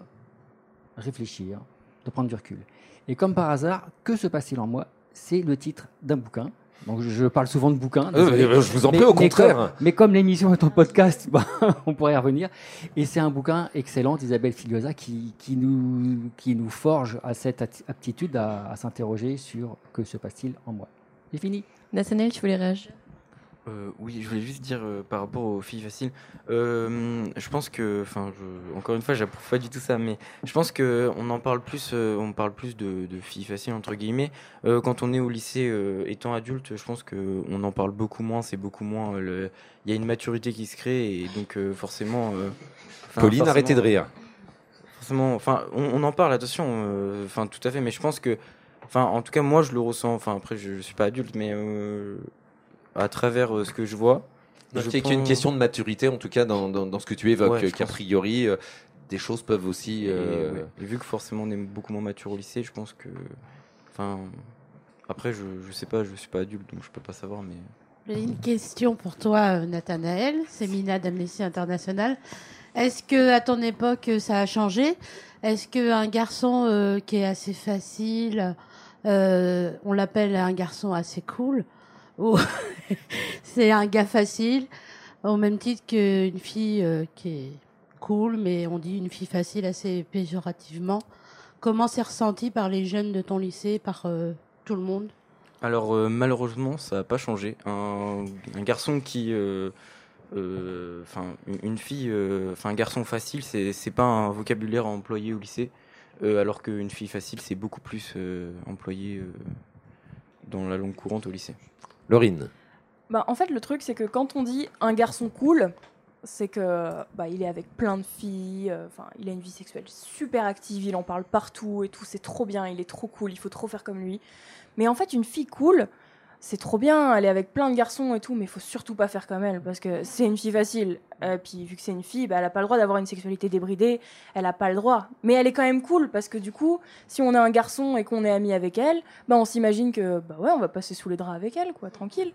réfléchir, de prendre du recul. Et comme par hasard, que se passe-t-il en moi? C'est le titre d'un bouquin. Donc je, je parle souvent de bouquins. Euh, désolé. je vous en Mais- prie, au mais contraire. comme- mais comme l'émission est en podcast, bah, on pourrait y revenir. Et c'est un bouquin excellent d'Isabelle Filiosa qui, qui, nous, qui nous forge à cette atti- aptitude à, à s'interroger sur que se passe-t-il en moi. C'est fini. Nathanaël, tu voulais réagir? Euh, oui, je voulais juste dire euh, par rapport aux filles faciles. Euh, je pense que, enfin, je- encore une fois, j'approuve pas du tout ça, mais je pense que on en parle plus, euh, on parle plus de, de filles faciles entre guillemets euh, quand on est au lycée, euh, étant adulte. Je pense que on en parle beaucoup moins. C'est beaucoup moins. euh, le- Il y a une maturité qui se crée et donc euh, forcément. euh, enfin, Pauline, forcément- arrêtez de rire. Forcément, enfin, on, on en parle. Attention, euh, enfin, tout à fait. Mais je pense que, enfin, en tout cas, moi, je le ressens. Enfin, après, je, je suis pas adulte, mais euh, à travers euh, ce que je vois. je C'est prends- qu'une question de maturité, en tout cas, dans, dans, dans ce que tu évoques, Ouais, je qu'a pense. priori, euh, des choses peuvent aussi... Et, euh, ouais. Et vu que forcément on est beaucoup moins mature au lycée, je pense que. Enfin. Après, je, je sais pas, je suis pas adulte donc je peux pas savoir, mais. J'ai une question pour toi, euh, Nathanaël. C'est Mina d'Amnesty International. Est-ce que à ton époque euh, ça a changé? Est-ce qu'un garçon euh, qui est assez facile, euh, on l'appelle un garçon assez cool, ou c'est un gars facile, au même titre qu'une fille euh, qui est cool, mais on dit une fille facile assez péjorativement. Comment c'est ressenti par les jeunes de ton lycée, par euh, tout le monde? Alors euh, malheureusement, ça n'a pas changé. Un, un garçon qui, euh, euh, enfin une- une fille, euh, enfin un garçon facile, c'est c'est pas un vocabulaire employé au lycée, euh, alors qu'une fille facile, c'est beaucoup plus euh, employé euh, dans la langue courante au lycée. Laurine. Bah, en fait, le truc, c'est que quand on dit un garçon cool, c'est que bah, il est avec plein de filles, enfin euh, il a une vie sexuelle super active, il en parle partout et tout, c'est trop bien, il est trop cool, il faut trop faire comme lui. Mais en fait, une fille cool, c'est trop bien, elle est avec plein de garçons et tout, mais il faut surtout pas faire comme elle, parce que c'est une fille facile. Euh, puis vu que c'est une fille, bah, elle a pas le droit d'avoir une sexualité débridée, elle a pas le droit. Mais elle est quand même cool, parce que du coup, si on a un garçon et qu'on est ami avec elle, bah, on s'imagine que bah ouais, on va passer sous les draps avec elle, quoi, tranquille.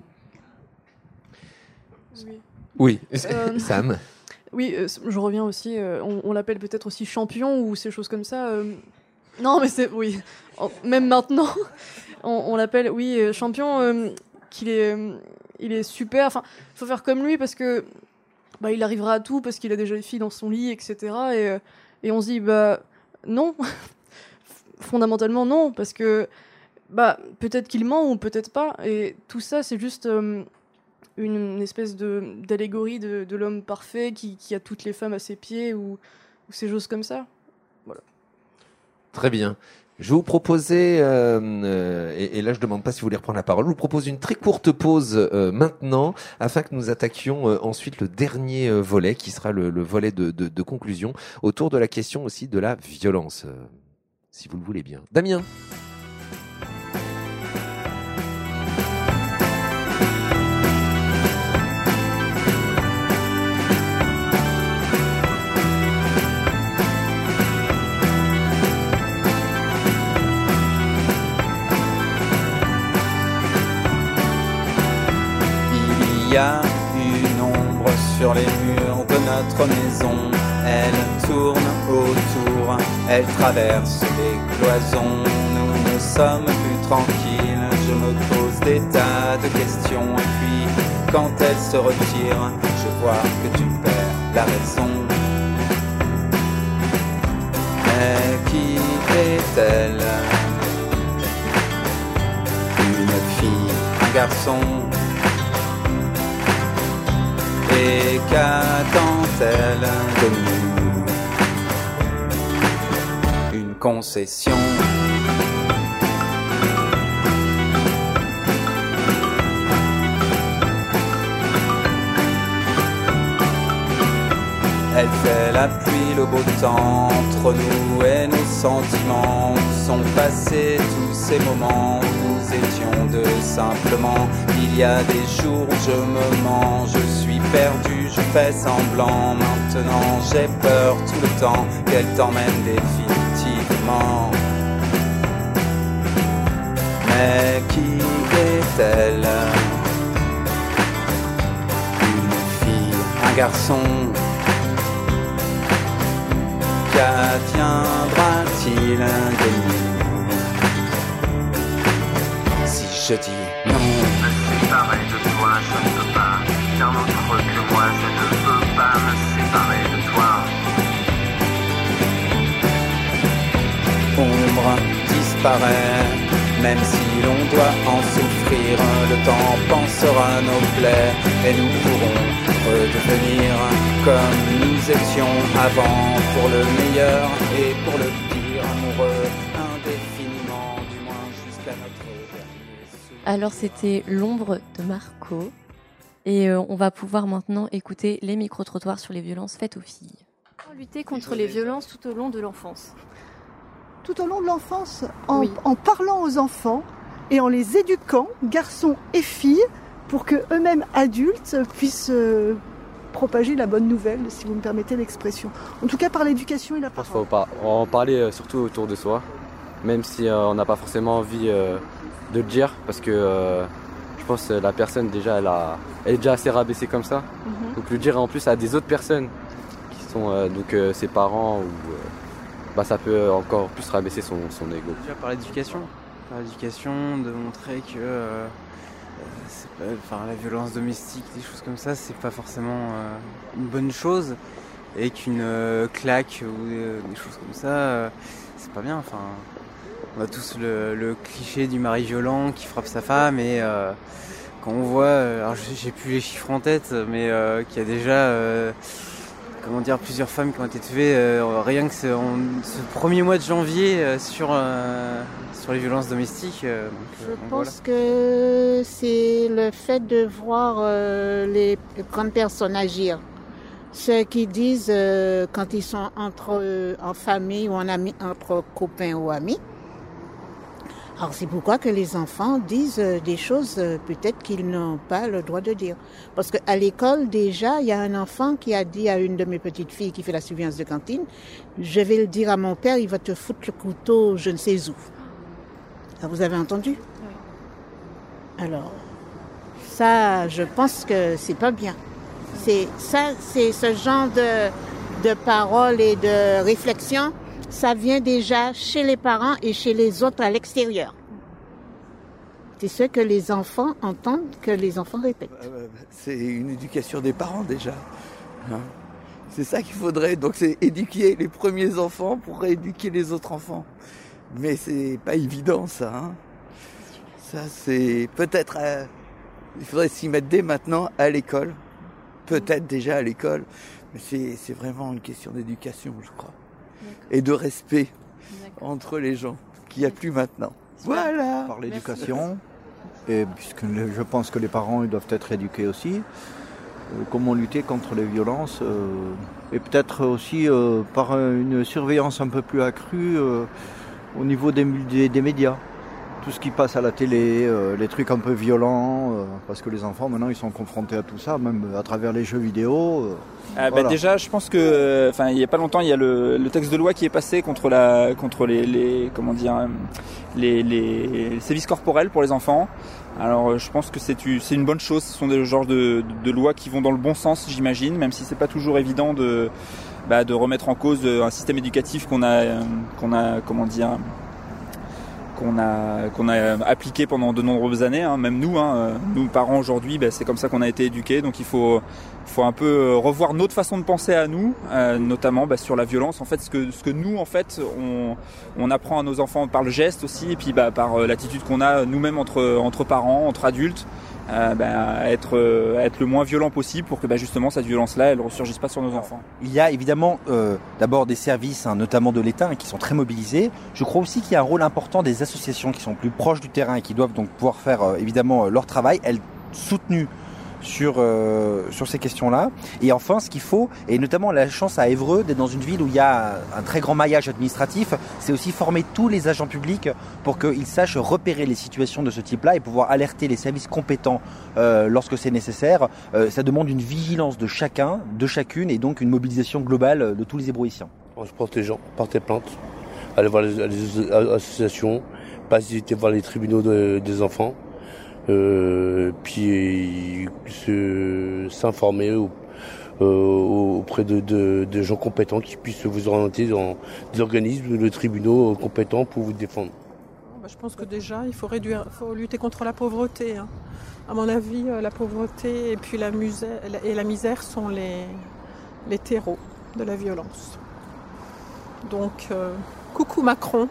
Oui. Oui, Euh, Sam. Oui, euh, je reviens aussi. euh, on on l'appelle peut-être aussi champion ou ces choses comme ça. euh. Non, mais c'est oui. En- Même maintenant, on, on l'appelle oui euh, champion. euh, qu'il est, euh, il est super. Enfin, faut faire comme lui parce que bah il arrivera à tout parce qu'il a déjà les filles dans son lit, et cetera. Et euh, et on se dit bah non. Fondamentalement non, parce que bah peut-être qu'il ment ou peut-être pas. Et tout ça, c'est juste. euh, Une, une espèce de d'allégorie de, de l'homme parfait qui, qui a toutes les femmes à ses pieds ou, ou ces choses comme ça. Voilà. Très bien. Je vais vous proposer, euh, euh, et, et là je ne demande pas si vous voulez reprendre la parole, je vous propose une très courte pause euh, maintenant, afin que nous attaquions euh, ensuite le dernier euh, volet, qui sera le, le volet de, de, de conclusion, autour de la question aussi de la violence, euh, si vous le voulez bien. Damien. Il y a une ombre sur les murs de notre maison. Elle tourne autour, elle traverse les cloisons. Nous ne sommes plus tranquilles, je me pose des tas de questions. Et puis, quand elle se retire, je vois que tu perds la raison. Mais qui est-elle? Une fille, un garçon? Et qu'attend-elle de nous? Une concession. Elle fait la pluie, le beau temps entre nous et nos sentiments. Sont passés tous ces moments où nous étions deux simplement. Il y a des jours où je me mens, je suis perdu, je fais semblant. Maintenant j'ai peur tout le temps qu'elle t'emmène définitivement. Mais qui est-elle? Une fille, un garçon? Qu'adviendra-t-il de nous si je dis non? Me séparer de toi, je ne peux pas. Bien autre que moi, je ne peux pas me séparer de toi. Ombre disparaît, même si l'on doit en souffrir. Le temps pansera nos plaies et nous pourrons redevenir comme nous étions avant, pour le meilleur et pour le pire, amoureux indéfiniment, du moins jusqu'à notre dernier souffle. Alors c'était L'ombre de Marco et euh, on va pouvoir maintenant écouter les micro-trottoirs sur les violences faites aux filles. Lutter contre les violences tout au long de l'enfance. Tout au long de l'enfance, en, Oui. en parlant aux enfants et en les éduquant, garçons et filles, pour que eux-mêmes adultes puissent euh, propager la bonne nouvelle, si vous me permettez l'expression. En tout cas par l'éducation et la Je pense parole. qu'il faut pas en parler euh, surtout autour de soi, même si euh, on n'a pas forcément envie euh, de le dire, parce que euh, je pense que la personne déjà elle, a, elle est déjà assez rabaissée comme ça. Mhm. Donc le dire en plus à des autres personnes qui sont euh, donc euh, ses parents ou euh, bah, ça peut encore plus rabaisser son, son ego. Déjà par l'éducation, par l'éducation, de montrer que euh, c'est pas, enfin, la violence domestique, des choses comme ça, c'est pas forcément euh, une bonne chose, et qu'une euh, claque ou euh, des choses comme ça, euh, c'est pas bien. Enfin, on a tous le, le cliché du mari violent qui frappe sa femme, et euh, quand on voit, euh, alors j'ai j'ai plus les chiffres en tête, mais euh, qu'il y a déjà euh, comment dire, plusieurs femmes qui ont été tuées euh, rien que ce, en, ce premier mois de janvier euh, sur, euh, sur les violences domestiques. Euh, donc, Je euh, donc pense que c'est le fait de voir euh, les grandes personnes agir. ce qu'ils disent euh, quand ils sont entre euh, en famille ou en ami, entre copains ou amis. Alors c'est pourquoi que les enfants disent euh, des choses euh, peut-être qu'ils n'ont pas le droit de dire. Parce qu'à l'école déjà, il y a un enfant qui a dit à une de mes petites filles qui fait la surveillance de cantine, je vais le dire à mon père, il va te foutre le couteau je ne sais où. Alors, vous avez entendu? Oui. Alors, ça, je pense que c'est pas bien. C'est ça, c'est ce genre de, de paroles et de réflexions. Ça vient déjà chez les parents et chez les autres à l'extérieur. C'est ce que les enfants entendent, que les enfants répètent. C'est une éducation des parents déjà. Hein, c'est ça qu'il faudrait. Donc c'est éduquer les premiers enfants pour éduquer les autres enfants. Mais c'est pas évident ça. Hein. Ça c'est peut-être... Euh, il faudrait s'y mettre dès maintenant à l'école. Peut-être déjà à l'école. Mais c'est, c'est vraiment une question d'éducation, je crois. Et de respect entre les gens, qu'il n'y a plus maintenant. Voilà. Par l'éducation, et puisque je pense que les parents ils doivent être éduqués aussi, euh, comment lutter contre les violences, euh, et peut-être aussi euh, par une surveillance un peu plus accrue euh, au niveau des, des, des médias. Tout ce qui passe à la télé, euh, les trucs un peu violents, euh, parce que les enfants maintenant ils sont confrontés à tout ça, même à travers les jeux vidéo. Euh, ah, voilà. bah déjà, je pense que, enfin, il y a pas longtemps, il y a le, le texte de loi qui est passé contre la, contre les, les comment dire, les, les, les sévices corporels pour les enfants. Alors, je pense que c'est, c'est une bonne chose. Ce sont des genres de, de, de lois qui vont dans le bon sens, j'imagine, même si c'est pas toujours évident de, bah, de remettre en cause un système éducatif qu'on a, qu'on a, comment dire. qu'on a qu'on a appliqué pendant de nombreuses années, hein, même nous, hein, nous parents aujourd'hui, ben, c'est comme ça qu'on a été éduqués, donc il faut faut un peu revoir notre façon de penser à nous, euh, notamment ben, sur la violence. En fait, ce que ce que nous en fait on on apprend à nos enfants par le geste aussi, et puis ben, par euh, l'attitude qu'on a nous-mêmes entre entre parents, entre adultes. Euh, ben, à être, euh, à être le moins violent possible pour que ben, justement cette violence-là, elle ne ressurgisse pas sur nos enfants. Il y a évidemment euh, d'abord des services, hein, notamment de l'État, hein, qui sont très mobilisés. Je crois aussi qu'il y a un rôle important des associations qui sont plus proches du terrain et qui doivent donc pouvoir faire euh, évidemment euh, leur travail, elles soutenues sur euh, sur ces questions-là. Et enfin, ce qu'il faut, et notamment la chance à Évreux d'être dans une ville où il y a un très grand maillage administratif, c'est aussi former tous les agents publics pour qu'ils sachent repérer les situations de ce type-là et pouvoir alerter les services compétents euh, lorsque c'est nécessaire. Euh, ça demande une vigilance de chacun, de chacune, et donc une mobilisation globale de tous les Ébrouissiens. Je pense que les gens portent plainte, aller voir les, les associations, pas hésiter à voir les tribunaux de, des enfants. Euh, puis se, s'informer au, euh, auprès de, de, de gens compétents qui puissent vous orienter dans des organismes, de tribunaux compétents pour vous défendre. Je pense que déjà il faut réduire, faut lutter contre la pauvreté. Hein. À mon avis, la pauvreté et puis la, misère, et la misère sont les, les terreaux de la violence. Donc, euh, coucou Macron.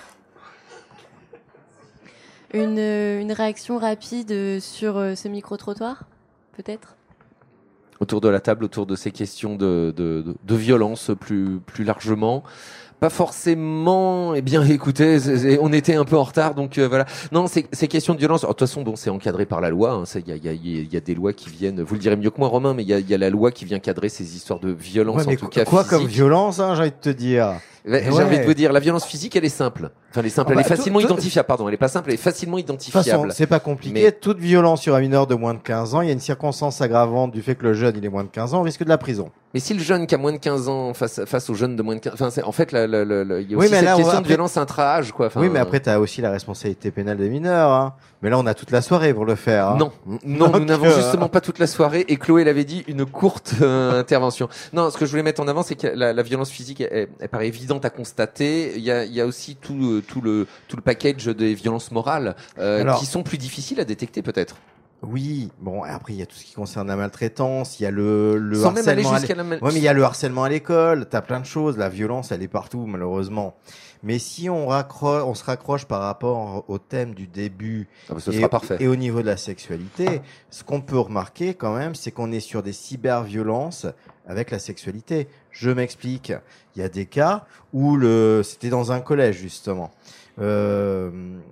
Une, une réaction rapide sur ce micro-trottoir, peut-être ? Autour de la table, autour de ces questions de, de, de, de violence plus, plus largement. Pas forcément, eh bien, écoutez, c'est, c'est, on était un peu en retard, donc euh, voilà. Non, c'est, ces questions de violence, alors, de toute façon, bon, c'est encadré par la loi. Hein, il y a, y, a, y a des lois qui viennent, vous le direz mieux que moi, Romain, mais il y a, y a la loi qui vient cadrer ces histoires de violence, ouais, en tout cas quoi physique. Comme violence, hein, j'ai envie de te dire. Ouais, j'ai ouais. envie de vous dire, la violence physique, elle est simple. Enfin, elle est simple, Ah bah, elle est facilement tout, tout... identifiable, pardon, elle est pas simple, elle est facilement identifiable. De toute façon, c'est pas compliqué. Mais... Toute violence sur un mineur de moins de quinze ans, il y a une circonstance aggravante du fait que le jeune, il est moins de quinze ans, on risque de la prison. Mais si le jeune qui a moins de quinze ans face, face au jeune de moins de quinze ans, enfin, c'est, en fait, la, la, la, la, il y a aussi oui, cette là, question après... de violence intra-âge, quoi. Enfin, oui, mais après, t'as aussi la responsabilité pénale des mineurs, hein. Mais là, on a toute la soirée pour le faire. Hein. Non, non, Donc, nous n'avons euh... justement pas toute la soirée. Et Chloé l'avait dit, une courte euh, intervention. Non, ce que je voulais mettre en avant, c'est que la, la violence physique, elle, elle paraît évidente à constater. Il y a, il y a aussi tout, tout le, tout le package des violences morales euh, Alors... qui sont plus difficiles à détecter, peut-être. Oui, bon, après il y a tout ce qui concerne la maltraitance, il y a le, le Sans harcèlement. Même aller jusqu'à la mal... Ouais, mais il y a le harcèlement à l'école. T'as plein de choses. La violence, elle est partout, malheureusement. Mais si on raccroche, on se raccroche par rapport au thème du début ah bah ce et, sera parfait. et au niveau de la sexualité, ce qu'on peut remarquer quand même, c'est qu'on est sur des cyberviolences avec la sexualité. Je m'explique. Il y a des cas où le, c'était dans un collège justement. Euh,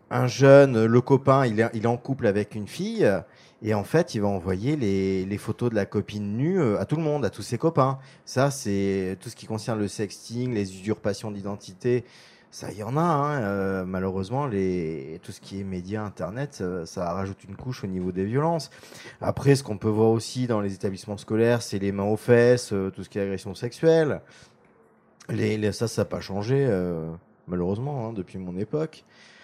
un jeune, le copain, il est, il est en couple avec une fille, et en fait, il va envoyer les, les photos de la copine nue à tout le monde, à tous ses copains. Ça, c'est tout ce qui concerne le sexting, les usurpations d'identité. Ça, il y en a, hein. euh, malheureusement, les, tout ce qui est médias, Internet, ça, ça rajoute une couche au niveau des violences. Après, ce qu'on peut voir aussi dans les établissements scolaires, c'est les mains aux fesses, euh, tout ce qui est agression sexuelle. Les, les, ça, ça n'a pas changé, euh, malheureusement, hein, depuis mon époque.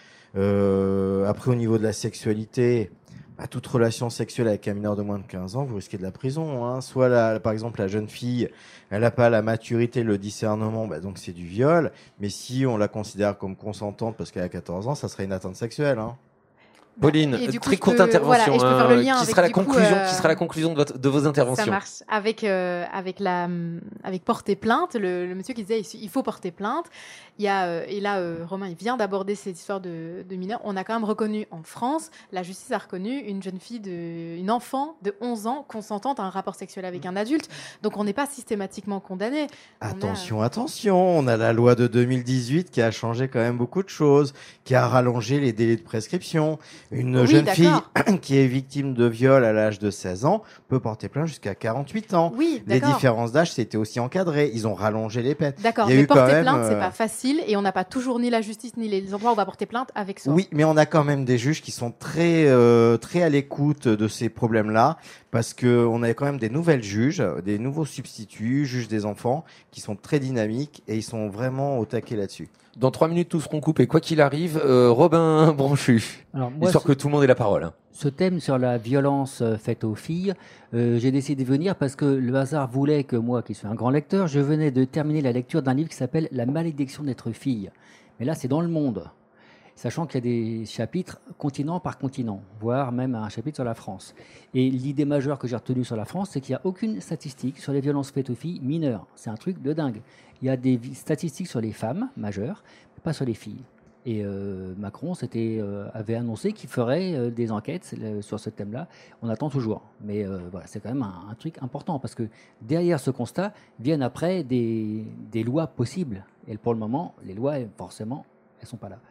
Euh, après, au niveau de la sexualité, bah, toute relation sexuelle avec un mineur de moins de quinze ans, vous risquez de la prison, hein. Soit, la, par exemple, la jeune fille, elle n'a pas la maturité, le discernement, bah, donc c'est du viol. Mais si on la considère comme consentante parce qu'elle a quatorze ans, ça serait une atteinte sexuelle, hein. Pauline, Et du coup, très je courte peux- intervention. voilà, et je peux faire le hein, lien qui avec, sera la du coup, conclusion, euh, qui sera la conclusion de, votre- de vos interventions. Ça marche. Avec, euh, avec, la, avec porter plainte, le, le monsieur qui disait il faut porter plainte. Il y a, euh, et là, euh, Romain, il vient d'aborder cette histoire de, de mineurs. On a quand même reconnu en France, la justice a reconnu une jeune fille, de, une enfant de onze ans consentante à un rapport sexuel avec un adulte. Donc on n'est pas systématiquement condamné. On a- Attention, attention, on a la loi de deux mille dix-huit qui a changé quand même beaucoup de choses, qui a rallongé les délais de prescription. Une Oui, jeune d'accord. fille qui est victime de viol à l'âge de seize ans peut porter plainte jusqu'à quarante-huit ans. Oui, les d'accord. différences d'âge, c'était aussi encadré. Ils ont rallongé les peines. D'accord, Il y a mais eu quand porter même, plainte, c'est euh, pas facile et on n'a pas toujours ni la justice ni les endroits où on va porter plainte avec soi. Oui, mais on a quand même des juges qui sont très euh, très à l'écoute de ces problèmes-là, parce que on a quand même des nouvelles juges, des nouveaux substituts, juges des enfants, qui sont très dynamiques et ils sont vraiment au taquet là-dessus. Dans trois minutes, tout seront coupés. Quoi qu'il arrive, euh, Robin Branchu, Alors, moi, histoire ce- que tout le monde ait la parole. hein. Ce thème sur la violence euh, faite aux filles, euh, j'ai décidé de venir parce que le hasard voulait que moi, qui suis un grand lecteur, je venais de terminer la lecture d'un livre qui s'appelle La malédiction d'être fille. Mais là, c'est dans le monde, sachant qu'il y a des chapitres continent par continent, voire même un chapitre sur la France. Et l'idée majeure que j'ai retenue sur la France, c'est qu'il n'y a aucune statistique sur les violences faites aux filles mineures. C'est un truc de dingue. Il y a des vi- statistiques sur les femmes majeures, mais pas sur les filles. Et euh, Macron s'était, euh, avait annoncé qu'il ferait euh, des enquêtes euh, sur ce thème-là. On attend toujours. Mais euh, voilà, c'est quand même un, un truc important parce que derrière ce constat viennent après des, des lois possibles. Et pour le moment, les lois, forcément, elles ne sont pas là.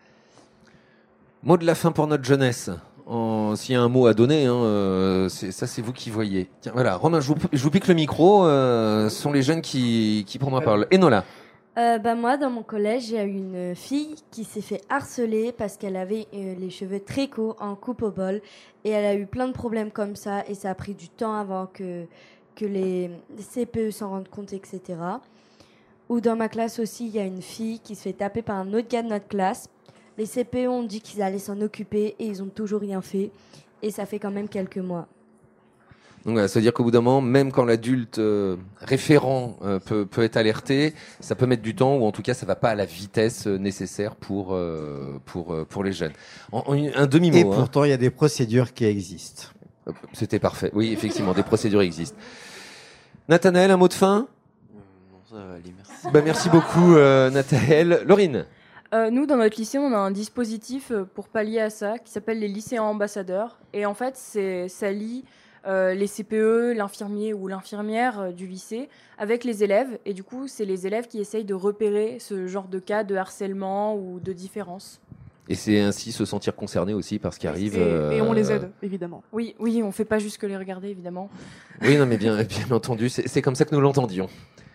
Mot de la fin pour notre jeunesse. En- S'il y a un mot à donner, hein, euh, c'est- ça c'est vous qui voyez. Tiens, voilà, Romain, je vous, je vous pique le micro. Euh, ce sont les jeunes qui, qui prendront la parole. Enola. Euh, bah moi, dans mon collège, il y a une fille qui s'est fait harceler parce qu'elle avait euh, les cheveux très courts en coupe au bol et elle a eu plein de problèmes comme ça et ça a pris du temps avant que, que les, les C P E s'en rendent compte, et cetera. Ou dans ma classe aussi, il y a une fille qui se fait taper par un autre gars de notre classe. Les C P E ont dit qu'ils allaient s'en occuper et ils ont toujours rien fait et ça fait quand même quelques mois. Donc, voilà, ça veut dire qu'au bout d'un moment, même quand l'adulte euh, référent euh, peut, peut être alerté, ça peut mettre du temps ou en tout cas, ça va pas à la vitesse euh, nécessaire pour euh, pour euh, pour les jeunes. En, en une- un demi-mot. Et hein. pourtant, il y a des procédures qui existent. Hop, C'était parfait. Oui, effectivement, des procédures existent. Nathanaël, un mot de fin. Non, ça va aller, merci. Bah, merci beaucoup, euh, Nathanaël. Laurine. Euh, nous, dans notre lycée, on a un dispositif euh, pour pallier à ça qui s'appelle les lycéens ambassadeurs. Et en fait, c'est, ça lie euh, les C P E, l'infirmier ou l'infirmière euh, du lycée avec les élèves. Et du coup, c'est les élèves qui essayent de repérer ce genre de cas de harcèlement ou de différence. Et c'est ainsi se sentir concerné aussi par ce qui arrive. Et, et on les euh, aide, évidemment. Oui, oui, on fait pas juste que les regarder, évidemment. Oui, non, mais bien, bien entendu, c'est c'est comme ça que nous l'entendions.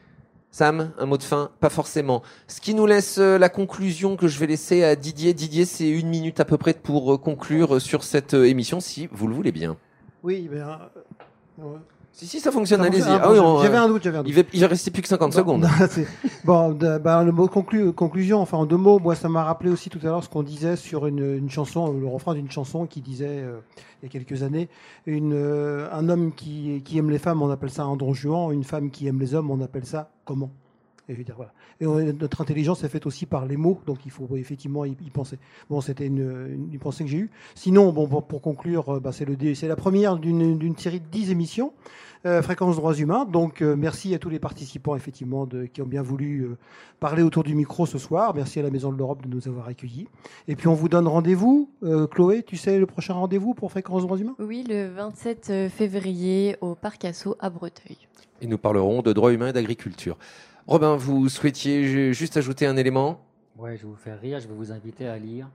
Sam, un mot de fin? Pas forcément. Ce qui nous laisse euh, la conclusion que je vais laisser à Didier. Didier, c'est une minute à peu près pour euh, conclure euh, sur cette euh, émission, si vous le voulez bien. Oui, ben. euh, ouais. Si, si, ça fonctionne, Ça allez-y. fonctionne. Ah oui, on, J'avais euh, un doute, j'avais un doute. Il va, il va rester plus que cinquante Bon, secondes. non, c'est- bon, de- bah, le mot conclu- conclusion, enfin en deux mots, moi ça m'a rappelé aussi tout à l'heure ce qu'on disait sur une, une chanson, le refrain d'une chanson qui disait euh, il y a quelques années, une, euh, un homme qui, qui aime les femmes, on appelle ça un don juan, une femme qui aime les hommes, on appelle ça comment? Et, je veux dire, voilà. Et on- notre intelligence est faite aussi par les mots, donc il faut effectivement y, y penser. Bon, c'était une, une, une pensée que j'ai eue. Sinon, bon, pour, pour conclure, euh, bah, c'est, le, dé- c'est la première d'une, d'une série de dix émissions. Euh, Fréquence droits humains. Donc euh, merci à tous les participants effectivement de, qui ont bien voulu euh, parler autour du micro ce soir. Merci à la Maison de l'Europe de nous avoir accueillis. Et puis on vous donne rendez-vous. Euh, Chloé, tu sais le prochain rendez-vous pour Fréquence droits humains? Oui, le vingt-sept février au Parc Asso à Breteuil. Et nous parlerons de droits humains et d'agriculture. Robin, vous souhaitiez ju- juste ajouter un élément? Ouais, je vais vous faire rire, je vais vous inviter à lire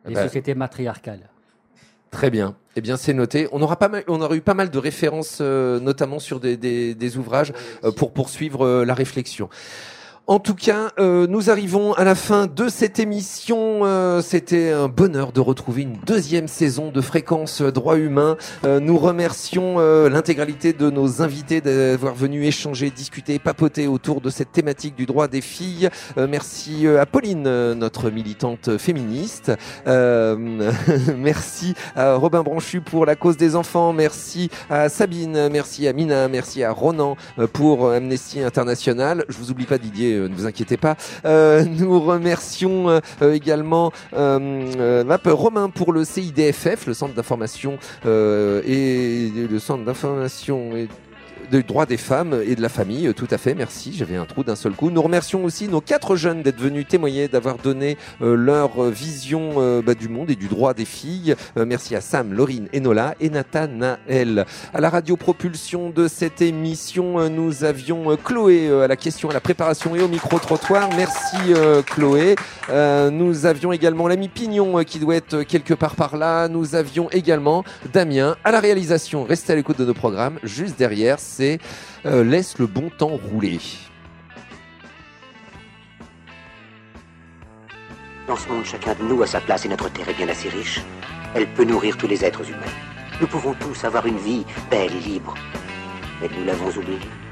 Les bah, sociétés matriarcales. Très bien. Eh bien, c'est noté. On aura pas mal, on aura eu pas mal de références, euh, notamment sur des, des, des ouvrages, euh, pour poursuivre euh, la réflexion. En tout cas, euh, nous arrivons à la fin de cette émission. Euh, c'était un bonheur de retrouver une deuxième saison de Fréquence Droits Humains. Euh, nous remercions euh, l'intégralité de nos invités d'avoir venu échanger, discuter, papoter autour de cette thématique du droit des filles. Euh, merci à Pauline, notre militante féministe. Euh, merci à Robin Branchu pour la cause des enfants. Merci à Sabine. Merci à Mina. Merci à Ronan pour Amnesty International. Je vous oublie pas, Didier. Ne vous inquiétez pas. Euh, nous remercions euh, également euh, euh, Romain pour le C I D F F, le centre d'information euh, et le centre d'information et des droits des femmes et de la famille, tout à fait, merci, j'avais un trou d'un seul coup. Nous remercions aussi nos quatre jeunes d'être venus témoigner, d'avoir donné euh, leur vision euh, bah, du monde et du droit des filles. Euh, merci à Sam, Laurine, Enola et Nathanaël. À la radio-propulsion de cette émission, euh, nous avions euh, Chloé euh, à la question, à la préparation et au micro-trottoir. Merci euh, Chloé. Euh, nous avions également l'ami Pignon euh, qui doit être quelque part par là. Nous avions également Damien à la réalisation. Restez à l'écoute de nos programmes. Juste derrière, c'est euh, Laisse le bon temps rouler. Dans ce monde, chacun de nous a sa place et notre terre est bien assez riche. Elle peut nourrir tous les êtres humains. Nous pouvons tous avoir une vie belle et libre. Mais nous l'avons oublié.